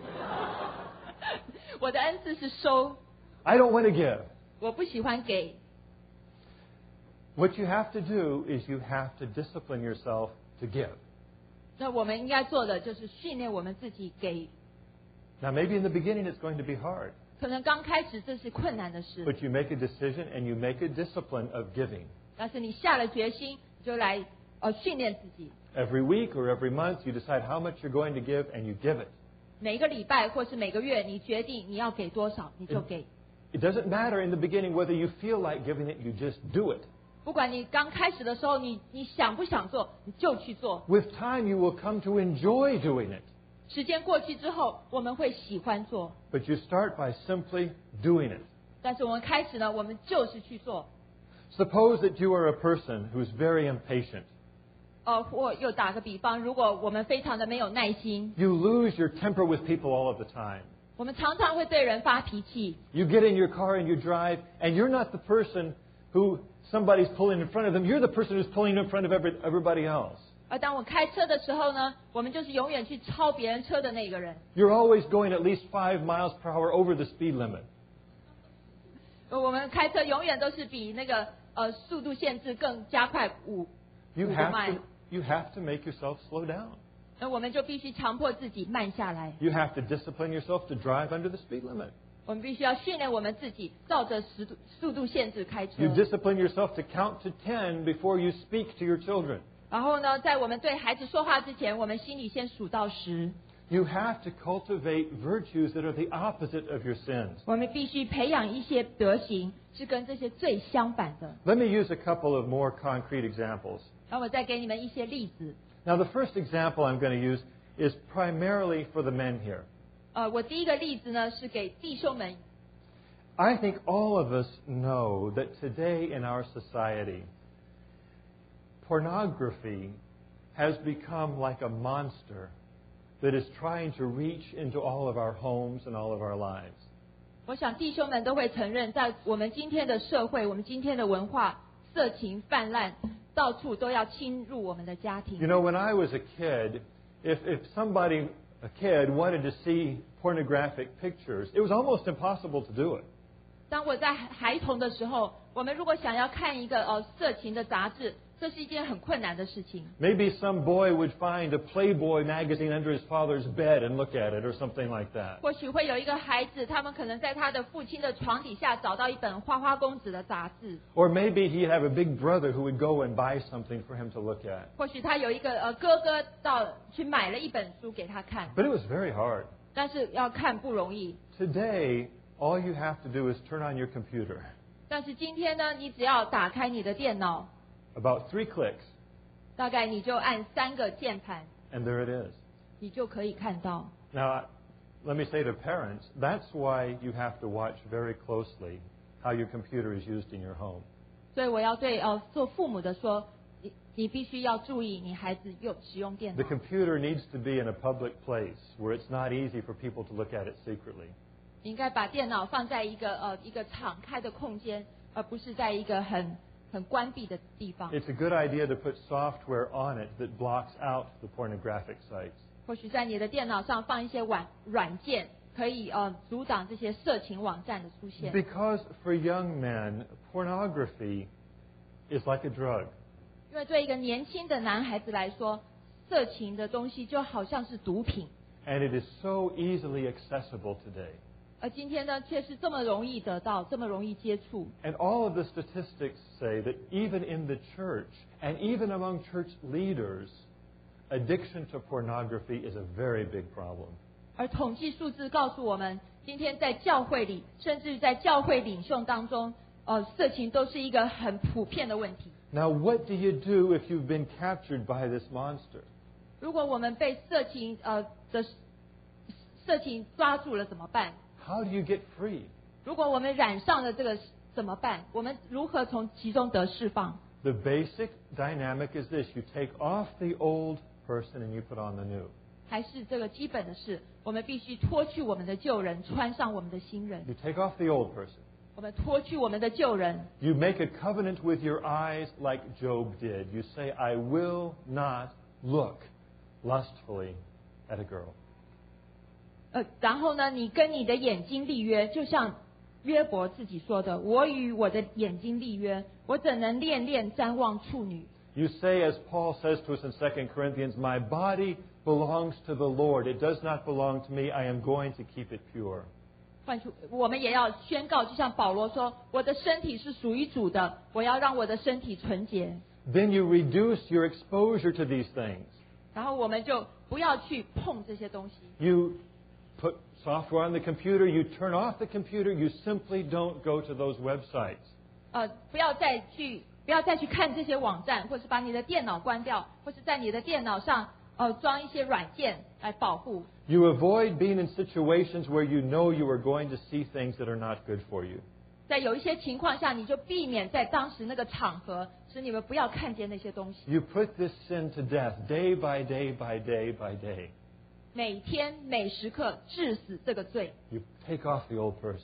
B: 我的恩赐是收，
A: I don't want to give.
B: 我不喜欢给。
A: What you have to do is you have to discipline yourself to give.
B: 那我们应该做的就是训练我们自己给。
A: Now, maybe in the beginning it's going to be hard,
B: 可能刚开始这是困难的事，
A: but you make a decision and you make a discipline of giving.
B: 但是你下了决心，你就来训练自己。
A: Every week or every month, you decide how much you're going to give and you give it.
B: 每一个礼拜或是每个月，你决定你要给多少，你就给。
A: It doesn't matter in the beginning whether you feel like giving it, you just do it.
B: 不管你刚开始的时候，你想不想做，你就去做。
A: With time, you will come to enjoy doing it.
B: 时间过去之后，我们会喜欢做，
A: But you start by simply doing it.
B: 但是我们开始呢，我们就是去做。
A: Suppose that you are a person who's very impatient.
B: 或又打个比方，如果我们非常的没有耐心，
A: You lose your temper with people all of the time.
B: 我们常常会对人发脾气。
A: You get in your car and you drive, and you're not the person who somebody's pulling in front of them. You're the person who's pulling in front of everybody else.
B: 而当我开车的时候呢，我们就是永远去超别人车的那个人。
A: You're always going at least 5 miles per hour over the speed limit.
B: 我们开车永远都是比那个速度限制更加快5
A: You
B: 个
A: have
B: 迈
A: to, you have to make yourself slow down.
B: 那我们就必须强迫自己慢下来。
A: You have to discipline yourself to drive under the speed limit.
B: 我们必须要训练我们自己，照着速度限制开车。
A: You discipline yourself to count to 10 before you speak to your children.
B: 然后呢，在我们对孩子说话之前，我们心里先数到10。
A: You have to cultivate virtues that are the opposite of your sins.
B: 我们必须培养一些德行，是跟这些罪相反的。
A: Let me use a couple of more concrete examples.
B: 然后我再给你们一些例子。
A: Now, the first example I'm going to use is primarily for the men here.
B: 我第一个例子呢是给弟兄们。
A: I think all of us know that today in our society, pornography has become like a monster that is trying to reach into all of our homes and all of our lives.
B: 我想弟兄们都会承认，在我们今天的社会，我们今天的文化，色情泛滥，到处都要侵入我们的家庭。
A: You know, when I was a kid, if a kid wanted to see pornographic pictures, it was almost impossible to do it.
B: 当我在孩童的时候，我们如果想要看一个色情的杂志，这是一件很困难的事情。
A: Maybe some boy would find a Playboy magazine under his father's bed and look at it or something like that.
B: 或许会有一个孩子，他们可能在他的父亲的床底下找到一本花花公子的杂志。
A: Or maybe he'd have a big brother who would go and buy something for him to look at.
B: 或许他有一个哥哥去买了一本书给他看，
A: But it was very hard.
B: 但是要看不容易。
A: Today, all you have to do is turn on your computer.
B: 但是今天呢，你只要打开你的电脑，
A: About 3 clicks,
B: 大概你就按3个键盘，
A: and there it is.
B: 你就可以看到。
A: Now, let me say to parents, that's why you have to watch very closely how your computer is used in your home.
B: 所以我要对做父母的说，你必须要注意你孩子使用电
A: The
B: 脑。
A: computer needs to be in a public place where it's not easy for people to look at it secretly.
B: 你应该把电脑放在一个敞开的空间，而不是在一个很关闭的地方。
A: It's a good idea to put software on it that blocks out the pornographic sites.
B: 或许在你的电脑上放一些软件，可以阻挡这些色情网站的出现。
A: Because for young men, pornography is like a drug.
B: 因为对一个年轻的男孩子来说，色情的东西就好像是毒品，
A: And it is so easily accessible today.
B: 而今天呢，却是这么容易得到，这么容易接触。
A: And all of the statistics say that even in the church and even among church leaders, addiction to pornography is a very big problem.
B: 而统计数字告诉我们，今天在教会里，甚至在教会领袖当中，色情都是一个很普遍的问题。
A: Now, what do you do if you've been captured by this monster?
B: 如果我们被色情抓住了怎么办？
A: How do you get free?
B: 如果我们染上了这个怎么办？我们如何从其中得释放？
A: The basic dynamic is this. You take off the old person and you put on the new.
B: 还是这个基本的是，我们必须脱去我们的旧人，穿上我们的新人。
A: You take off the old person.
B: 我们脱去我们的旧人，
A: You make a covenant with your eyes like Job did. You say, I will not look lustfully at a girl.
B: 然后呢，你跟你的眼睛立约，就像约伯自己说的：“我与我的眼睛立约，我怎能恋恋瞻望处女？”
A: You say, as Paul says to us in 2 Corinthians, my body belongs to the Lord. It does not belong to me. I am going to keep it pure.
B: 我们也要宣告，就像保罗说：“我的身体是属于主的，我要让我的身体纯洁。”
A: Then you reduce your exposure to these things.
B: 然后我们就不要去碰这些东西。
A: You put software on the computer. You turn off the computer. You simply don't go to those websites.
B: 不要再去看这些网站，或是把你的电脑关掉，或是在你的电脑上装一些软件来保护。
A: You avoid being in situations where you know you are going to see things that are not good for you.
B: 在有一些情况下，你就避免在当时那个场合，使你们不要看见那些东西。
A: You put this sin to death day by day by day by day.
B: 每天每时刻致死这个罪。
A: You take off the old person.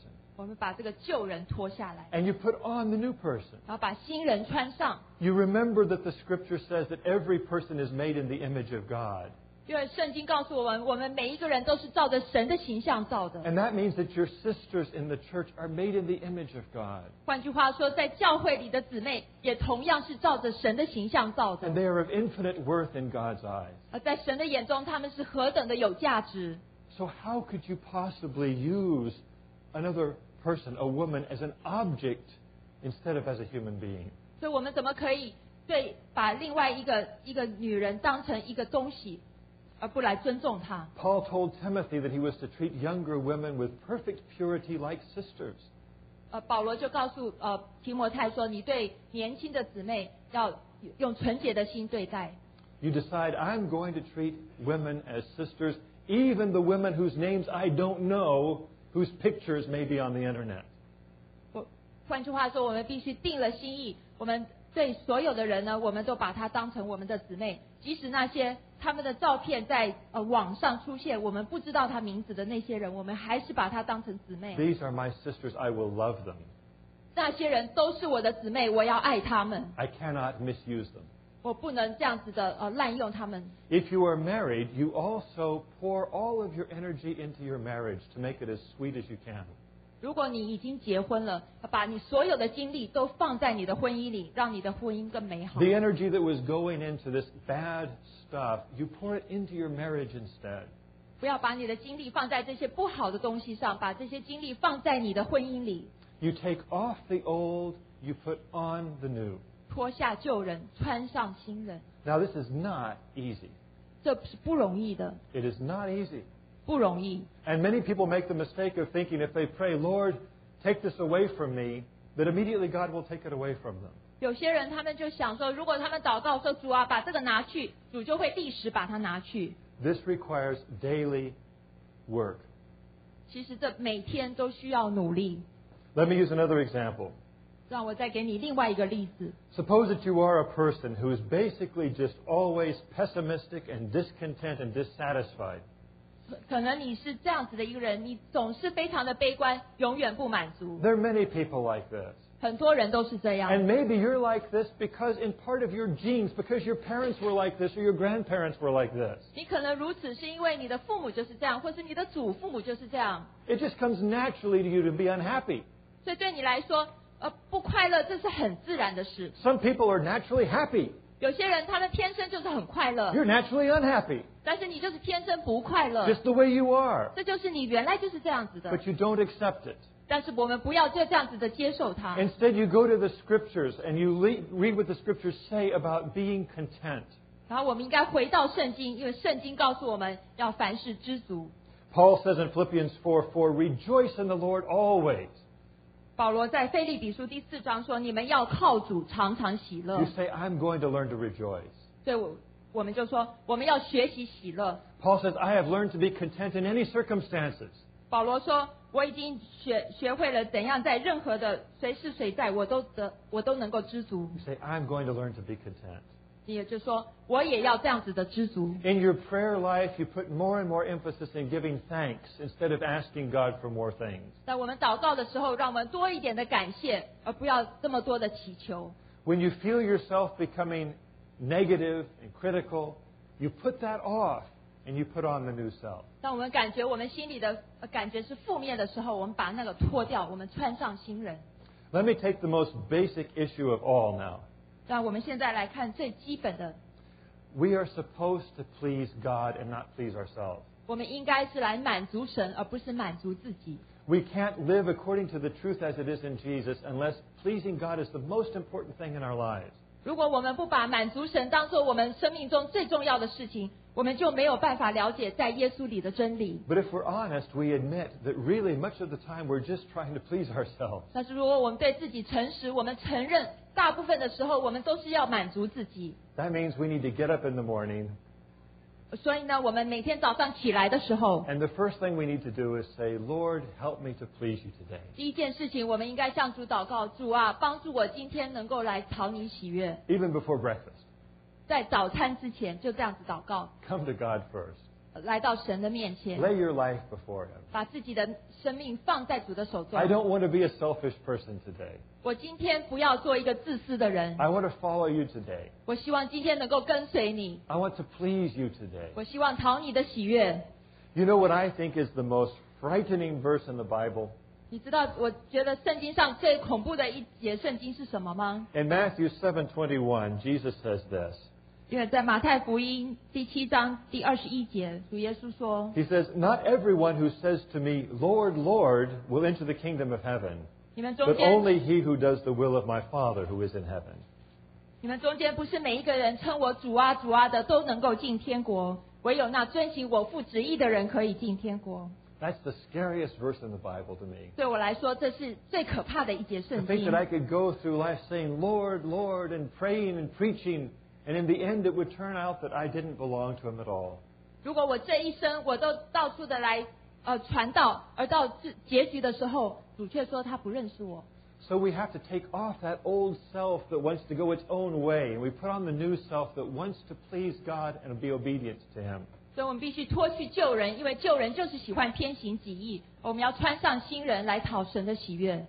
B: 我们把这个旧人脱下来，
A: and you put on the new person.
B: 然后把新人穿上。
A: You remember that the Scripture says that every person is made in the image of God.
B: 因为圣经告诉我们，我们每一个人都是照着神的形象造的。
A: And that means that your sisters in the church are made in the image of God.
B: 换句话说，在教会里的姊妹也同样是照着神的形象造的。
A: And they are of infinite worth in God's eyes.
B: 而在神的眼中，他们是何等的有价值。
A: So how could you possibly use another person, a woman, as an object instead of as a human being?
B: 所以我们怎么可以把另外一个女人当成一个东西，而不来尊重她？
A: Paul told Timothy that he was to treat younger women with perfect purity like sisters.
B: 保罗就告诉提摩太说，你对年轻的姊妹要用纯洁的心对待。
A: You decide, I'm going to treat women as sisters, even the women whose names I don't know, whose pictures may be on the internet.
B: 换句话说，我们必须定了心意，我们对所有的人呢，我们都把她当成我们的姊妹，即使那些他们的照片在网上出现，我们不知道他名字的那些人，我们还是把她当成姊妹。
A: These are my sisters, I will love them.
B: 那些人都是我的姊妹，我要爱他们，
A: I cannot misuse them.
B: 我不能这样子的滥用他们。
A: If you are married, you also pour all of your energy into your marriage to make it as sweet as you can.
B: 如果你已经结婚了，把你所有的精力都放在你的婚姻里，让你的婚姻更美好。
A: The energy that was going into this bad stuff, you pour it into your marriage instead.
B: 不要把你的精力放在这些不好的东西上，把这些精力放在你的婚姻里。
A: You take off the old, you put on the new.
B: 脱下旧人，穿上新人，
A: Now, this is not easy.
B: 这是不容易的，
A: It is not easy.
B: 不容易。
A: And many people make the mistake of thinking if they pray, Lord, take this away from me, that immediately God will take it away from them.
B: 有些人他们就想说，如果他们祷告说主啊，把这个拿去，主就会立时把它拿去。
A: This requires daily work.
B: 其实这每天都需要努力。
A: Let me use another example.
B: 让我再给你另外一个例子。
A: Suppose that you are a person who is basically just always pessimistic and discontent and dissatisfied.
B: 可能你是这样子的一个人，你总是非常的悲观，永远不满足。
A: There are many people like this.
B: 很多人都是这样。
A: And maybe you're like this because in part of your genes, because your parents were like this or your grandparents were like this.
B: 你可能如此，是因为你的父母就是这样，或是你的祖父母就是这样，
A: It just comes naturally to you to be unhappy.
B: 所以对你来说，不快乐这是很自然的事。
A: Some people are naturally happy.
B: 有些人他们天生就是很快乐，
A: You're naturally unhappy.
B: 但是你就是天生不快乐，
A: Just the way you are.
B: 这就是你原来就是这样子的。
A: But you don't accept it.
B: 但是我们不要就这样子的接受它。
A: Instead, you go to the scriptures and you read what the scriptures say about being content.
B: 然后我们应该回到圣经，因为圣经告诉我们要凡事知足。
A: Paul says in Philippians 4:4, rejoice in the Lord always.
B: 保罗在腓立比书第4章说：“你们要靠主常常喜乐。
A: You say, I'm going to learn to rejoice. ”
B: 所以我们就说我们要学习喜乐。
A: Paul says, I have learned to be content in any circumstances.
B: 保罗说：“我已经学会了怎样在任何的随时随在我都能够知足。
A: You say, I'm going to learn to be content. ”
B: 也就是说，我也要这样子的知足。
A: In your prayer life, you put more and more emphasis in giving thanks instead of asking God for more things.
B: 在我们祷告的时候，让我们多一点的感谢，而不要这么多的祈求。
A: When you feel yourself becoming negative and critical, you put that off and you put on the new self.
B: 当我们感觉我们心里的感觉是负面的时候，我们把那个脱掉，我们穿上新人。
A: Let me take the most basic issue of all now.
B: 那我们现在来看最基本的，
A: We are supposed to please God and not please ourselves.
B: 我们应该是来满足神，而不是满足自己。
A: We can't live according to the truth as it is in Jesus unless pleasing God is the most important thing in our lives.
B: 如果我们不把满足神当作我们生命中最重要的事情，我们就没有办法了解在耶稣里的真理。
A: But if we're honest, we admit that really much of the time we're just trying to please ourselves.
B: 但是如果我们对自己诚实，我们承认大部分的时候我们都是要满足自己。
A: That means we need to get up in the morning,
B: 所以呢，我们每天早上起来的时候，
A: and the first thing we need to do is say, Lord, help me to please you today.
B: 第一件事情我们应该向主祷告：主啊，帮助我今天能够来讨你喜悦。
A: Even before breakfast,
B: 在早餐之前就这样子祷告，
A: come to God first.
B: 来到神的面前，
A: Lay your life before Him.
B: 把自己的生命放在主的手中。
A: I don't want to be a selfish person today.
B: 我今天不要做一个自私的人，
A: I want to follow you today.
B: 我希望今天能够跟随你，
A: I want to please you today.
B: 我希望讨你的喜悦。
A: You know what I think is the most frightening verse in the Bible?
B: 你知道，我觉得圣经上最恐怖的一节圣经是什么吗？
A: In Matthew 7:21, Jesus says this.
B: 因为在马太福音第7章第21节，主耶稣说
A: He says, "Not everyone who says to me, 'Lord, Lord,' will enter the kingdom of heaven,
B: 你们中
A: but
B: 间，
A: only he who does the will of my Father who is in heaven."
B: 你们中间不是每一个人称我主啊主啊的都能够进天国，唯有那遵行我父旨意的人可以进天国。
A: That's the scariest verse in the Bible to me.
B: 对我来说，这是最可怕的一节
A: To
B: 圣
A: think
B: 经
A: that。I could go through life saying, "Lord, Lord," and praying and preaching, and in the end it would turn out that I didn't belong to Him at all.
B: 如果我这一生我都到处的来传道，而到结局的时候，主却说他不认识我。
A: So we have to take off that old self that wants to go its own way, and we put on the new self that wants to please God and be obedient to Him.
B: 所以我们必须脱去旧人，因为旧人就是喜欢偏行己意。我们要穿上新人来讨神的喜悦，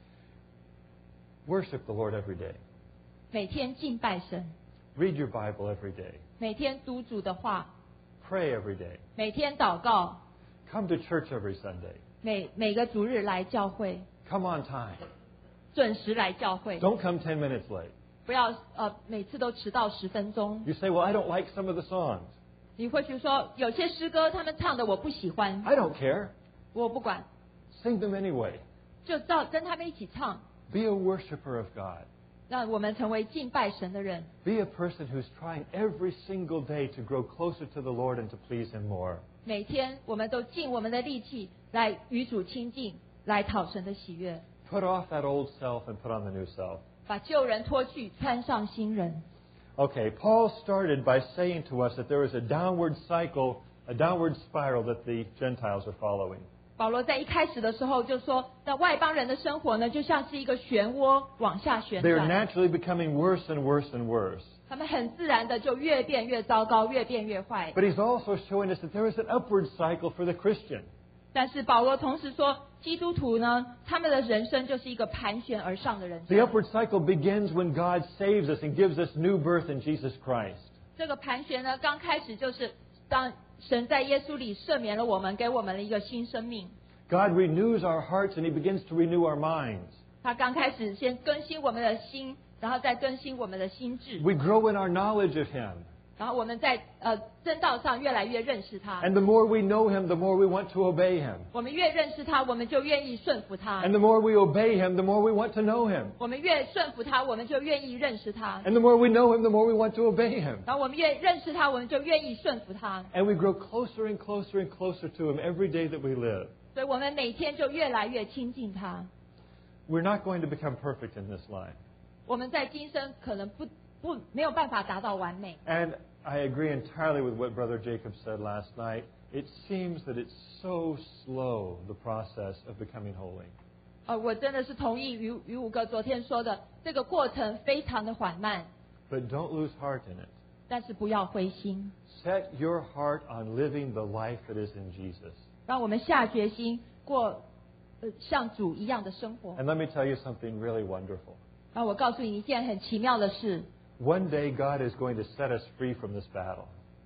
A: Worship the Lord every day.
B: 每天敬拜神，
A: Read your Bible every day.
B: 每天读主的话，
A: Pray every day.
B: 每天祷告，
A: Come to church every Sunday.
B: 每个主日来教会，
A: Come on time.
B: 准时来教会，
A: Don't come 10 minutes late.
B: 不要每次都迟到10分钟。
A: You say, "Well, I don't like some of the songs."
B: 你或许说有些诗歌他们唱的我不喜欢，
A: I don't care.
B: 我不管，
A: Sing them anyway.
B: 就跟他们一起唱，
A: Be a worshiper of God.
B: 让我们成为敬拜神的人。
A: Be a person who's trying every single day to grow closer to the Lord and to please Him more.
B: 每天我们都尽我们的力气来与主亲近，来讨神的喜悦，
A: Put off that old self and put on the new self.
B: 把旧人脱去，穿上新人。
A: Okay, Paul started by saying to us that there is a downward cycle, a downward spiral that the Gentiles are following.
B: 保罗在一开始的时候就说，那外邦人的生活呢，就像是一个漩涡往下旋
A: They're
B: 转，
A: naturally becoming worse and worse and worse.
B: 他们很自然的就越变越糟糕，越变越坏。
A: But he's also showing us that there is an upward cycle for the Christian.
B: 但是保罗同时说，基督徒呢，他们的人生就是一个盘旋而上的人
A: The
B: 生。
A: upward cycle begins when God saves us and gives us new birth in Jesus Christ.
B: 这个盘旋呢，刚开始就是当神在耶稣里赦免了我们，给我们了一个新生命。
A: God renews our hearts and He begins to renew our minds.
B: 他刚开始先更新我们的心，然后再更新我们的心智，
A: We grow in our knowledge of Him.
B: 然后我们在真道上越来越认识他。
A: And the more we know Him, the more we want to obey Him.
B: 我们越认识他，我们就愿意顺服他
A: And。the more we obey Him, the more we want to know Him.
B: 我们越顺服他，我们就愿意认识他。
A: And the more we know Him, the more we want to obey Him.
B: 然后我们越认识他，我们就愿意顺服他。
A: And we grow closer and closer and closer to Him every day that we live.
B: 所以我们每天就越来越亲近他。
A: We're not going to become perfect in this life.
B: 我们在今生可能没有办法达到完美。
A: And I agree entirely with what Brother Jacob said last night. It seems that it's so slow, the process of becoming holy.
B: 我真的是同意于五哥昨天说的，这个过程非常的缓慢，
A: But don't lose heart in it.
B: 但是不要灰心，
A: Set your heart on living the life that is in Jesus.
B: 让我们下决心过像主一样的生活。
A: And let me tell you something really wonderful.
B: 然后我告诉你一件很奇妙的事，
A: One day God is going to set us free from this battle.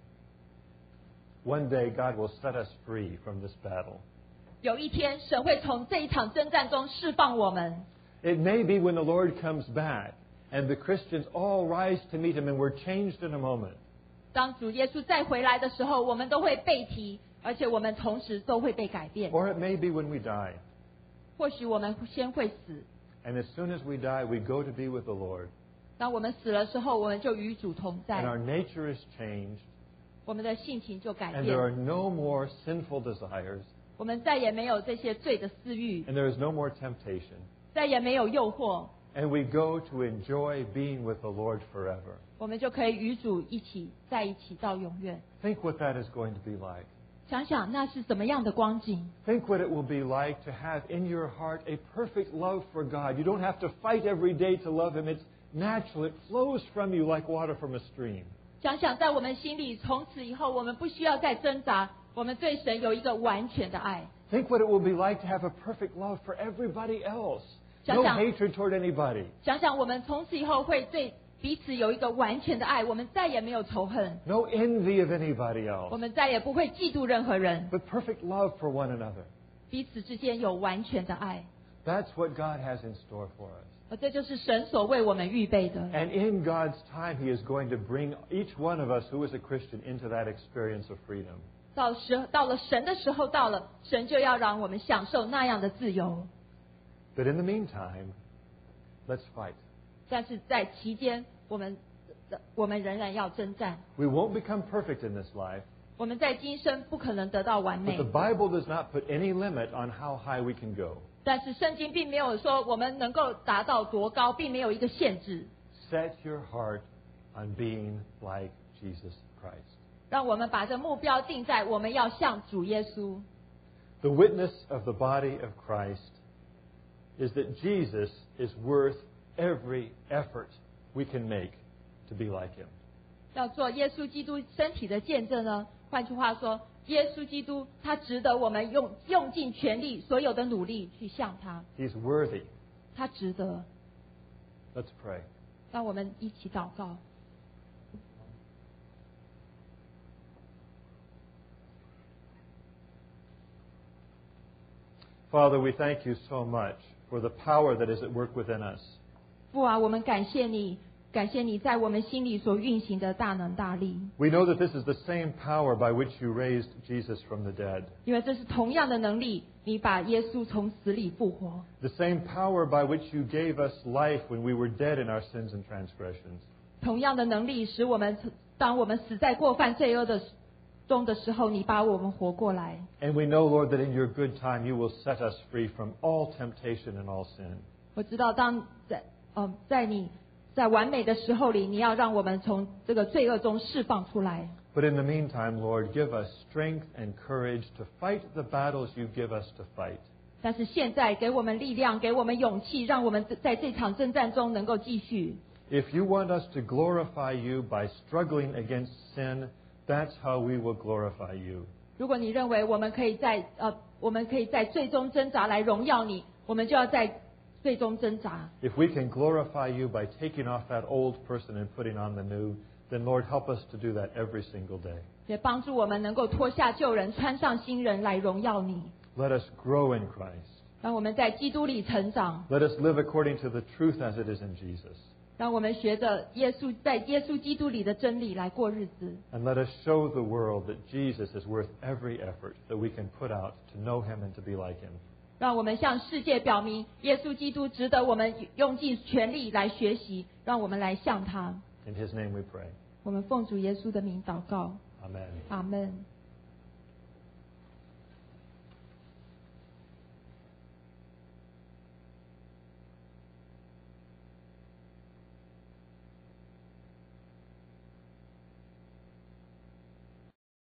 A: One day God will set us free from this battle.
B: 有一天神会从这一场征战中释放我们。
A: It may be when the Lord comes back and the Christians all rise to meet Him and we're changed in a moment.
B: 当主耶稣再回来的时候，我们都会被提，而且我们同时都会被改变。
A: Or it may be when we die.
B: 或许我们先会死，
A: And as soon as we die, we go to be with the Lord.
B: 当我们死了之后，我们就与主同
A: And our
B: 在，
A: nature is changed.
B: 我们的性情就改
A: And there are
B: 变，
A: no more sinful desires.
B: 我们再也没有这些罪的私欲，
A: And there is no more temptation.
B: 再也没有诱惑，
A: And we go to enjoy being with the Lord forever.
B: 我们就可以与主一起在一起到永远。
A: Think what that is going to be like.
B: 想想那是怎么样的光景？
A: Think what it will be like to have in your heart a perfect love for God. You don't have to fight every day to love Him. It's natural. It flows from you like water from a stream.
B: 想想在我们心里，从此以后我们不需要再挣扎，我们对神有一个完全的爱。
A: Think what it will be like to have a perfect love for everybody else.
B: 想
A: No
B: 想
A: hatred toward anybody.
B: 想想我们从此以后会对彼此有一个完全的爱，我们再也没有仇恨，
A: No envy of anybody
B: 我
A: else.
B: 们再也不会嫉妒任何人，
A: But perfect love for one another.
B: 彼此之间有完全的爱。
A: That's what God has in store for us.
B: 而这就是神所为我们预备的。
A: And in God's time, He is going to bring each one of us who is a Christian into that experience of freedom.
B: 到了神的时候到了，神就要让我们享受那样的自由。
A: But in the meantime, let's fight.
B: 但是在期间，我们仍然要征战。
A: We won't become perfect in this life,
B: 我们在今生不可能得到完
A: but
B: 美
A: the， Bible does not put any limit on how high we can go.
B: 但是圣经并没有说我们能够达到多高，并没有一个限制。
A: Set your heart on being like Jesus Christ.
B: 让我们把这目标定在我们要像主耶稣。
A: The witness of the body of Christ is that Jesus is worth every effort we can make to be like Him.
B: 要做耶稣基督身体的见证呢？换句话说，耶稣基督他值得我们用尽全力，所有的努力去向他。
A: He's worthy.
B: 他值得。
A: Let's pray.
B: 让我们一起祷告。
A: Father, we thank you so much for the power that is at work within us.
B: 父啊，我们感谢你，感谢你在我们心里所运行的大能大力。
A: We know that this is the same power by which you raised Jesus from the dead.
B: 因为这是同样的能力，你把耶稣从死里复活。
A: The same power by which you gave us life when we were dead in our sins and transgressions.
B: 同样的能力使我们，当我们死在过犯罪恶中的时候，你把我们活过来。
A: And we know, Lord, that in your good time you will set us free from all temptation and all sin.
B: 我知道在你在完美的时候里，你要让我们从这个罪恶中释放出来。
A: But in the meantime, Lord, give us strength and courage to fight the battles you give us to fight.
B: 但是现在给我们力量，给我们勇气，让我们在这场征战中能够继续。
A: If you want us to glorify you by struggling against sin, that's how we will glorify you.
B: 如果你认为我们可以在最终挣扎来荣耀你，我们就要在最终挣扎。
A: If we can glorify you by taking off that old person and putting on the new, then Lord, help us to do that every single day.
B: 也帮助我们能够脱下旧人，穿上新人来荣耀你。
A: Let us grow in Christ.
B: 让我们在基督里成长，
A: Let us live according to the truth as it is in Jesus.
B: 让我们学着在耶稣基督里的真理来过日子。
A: And let us show the world that Jesus is worth every effort that we can put out to know Him and to be like Him.
B: 让我们向世界表明，耶稣基督值得我们用尽全力来学习，让我们来向他。
A: In His name we pray.
B: 我们奉主耶稣的名祷告，
A: Amen.
B: 阿门。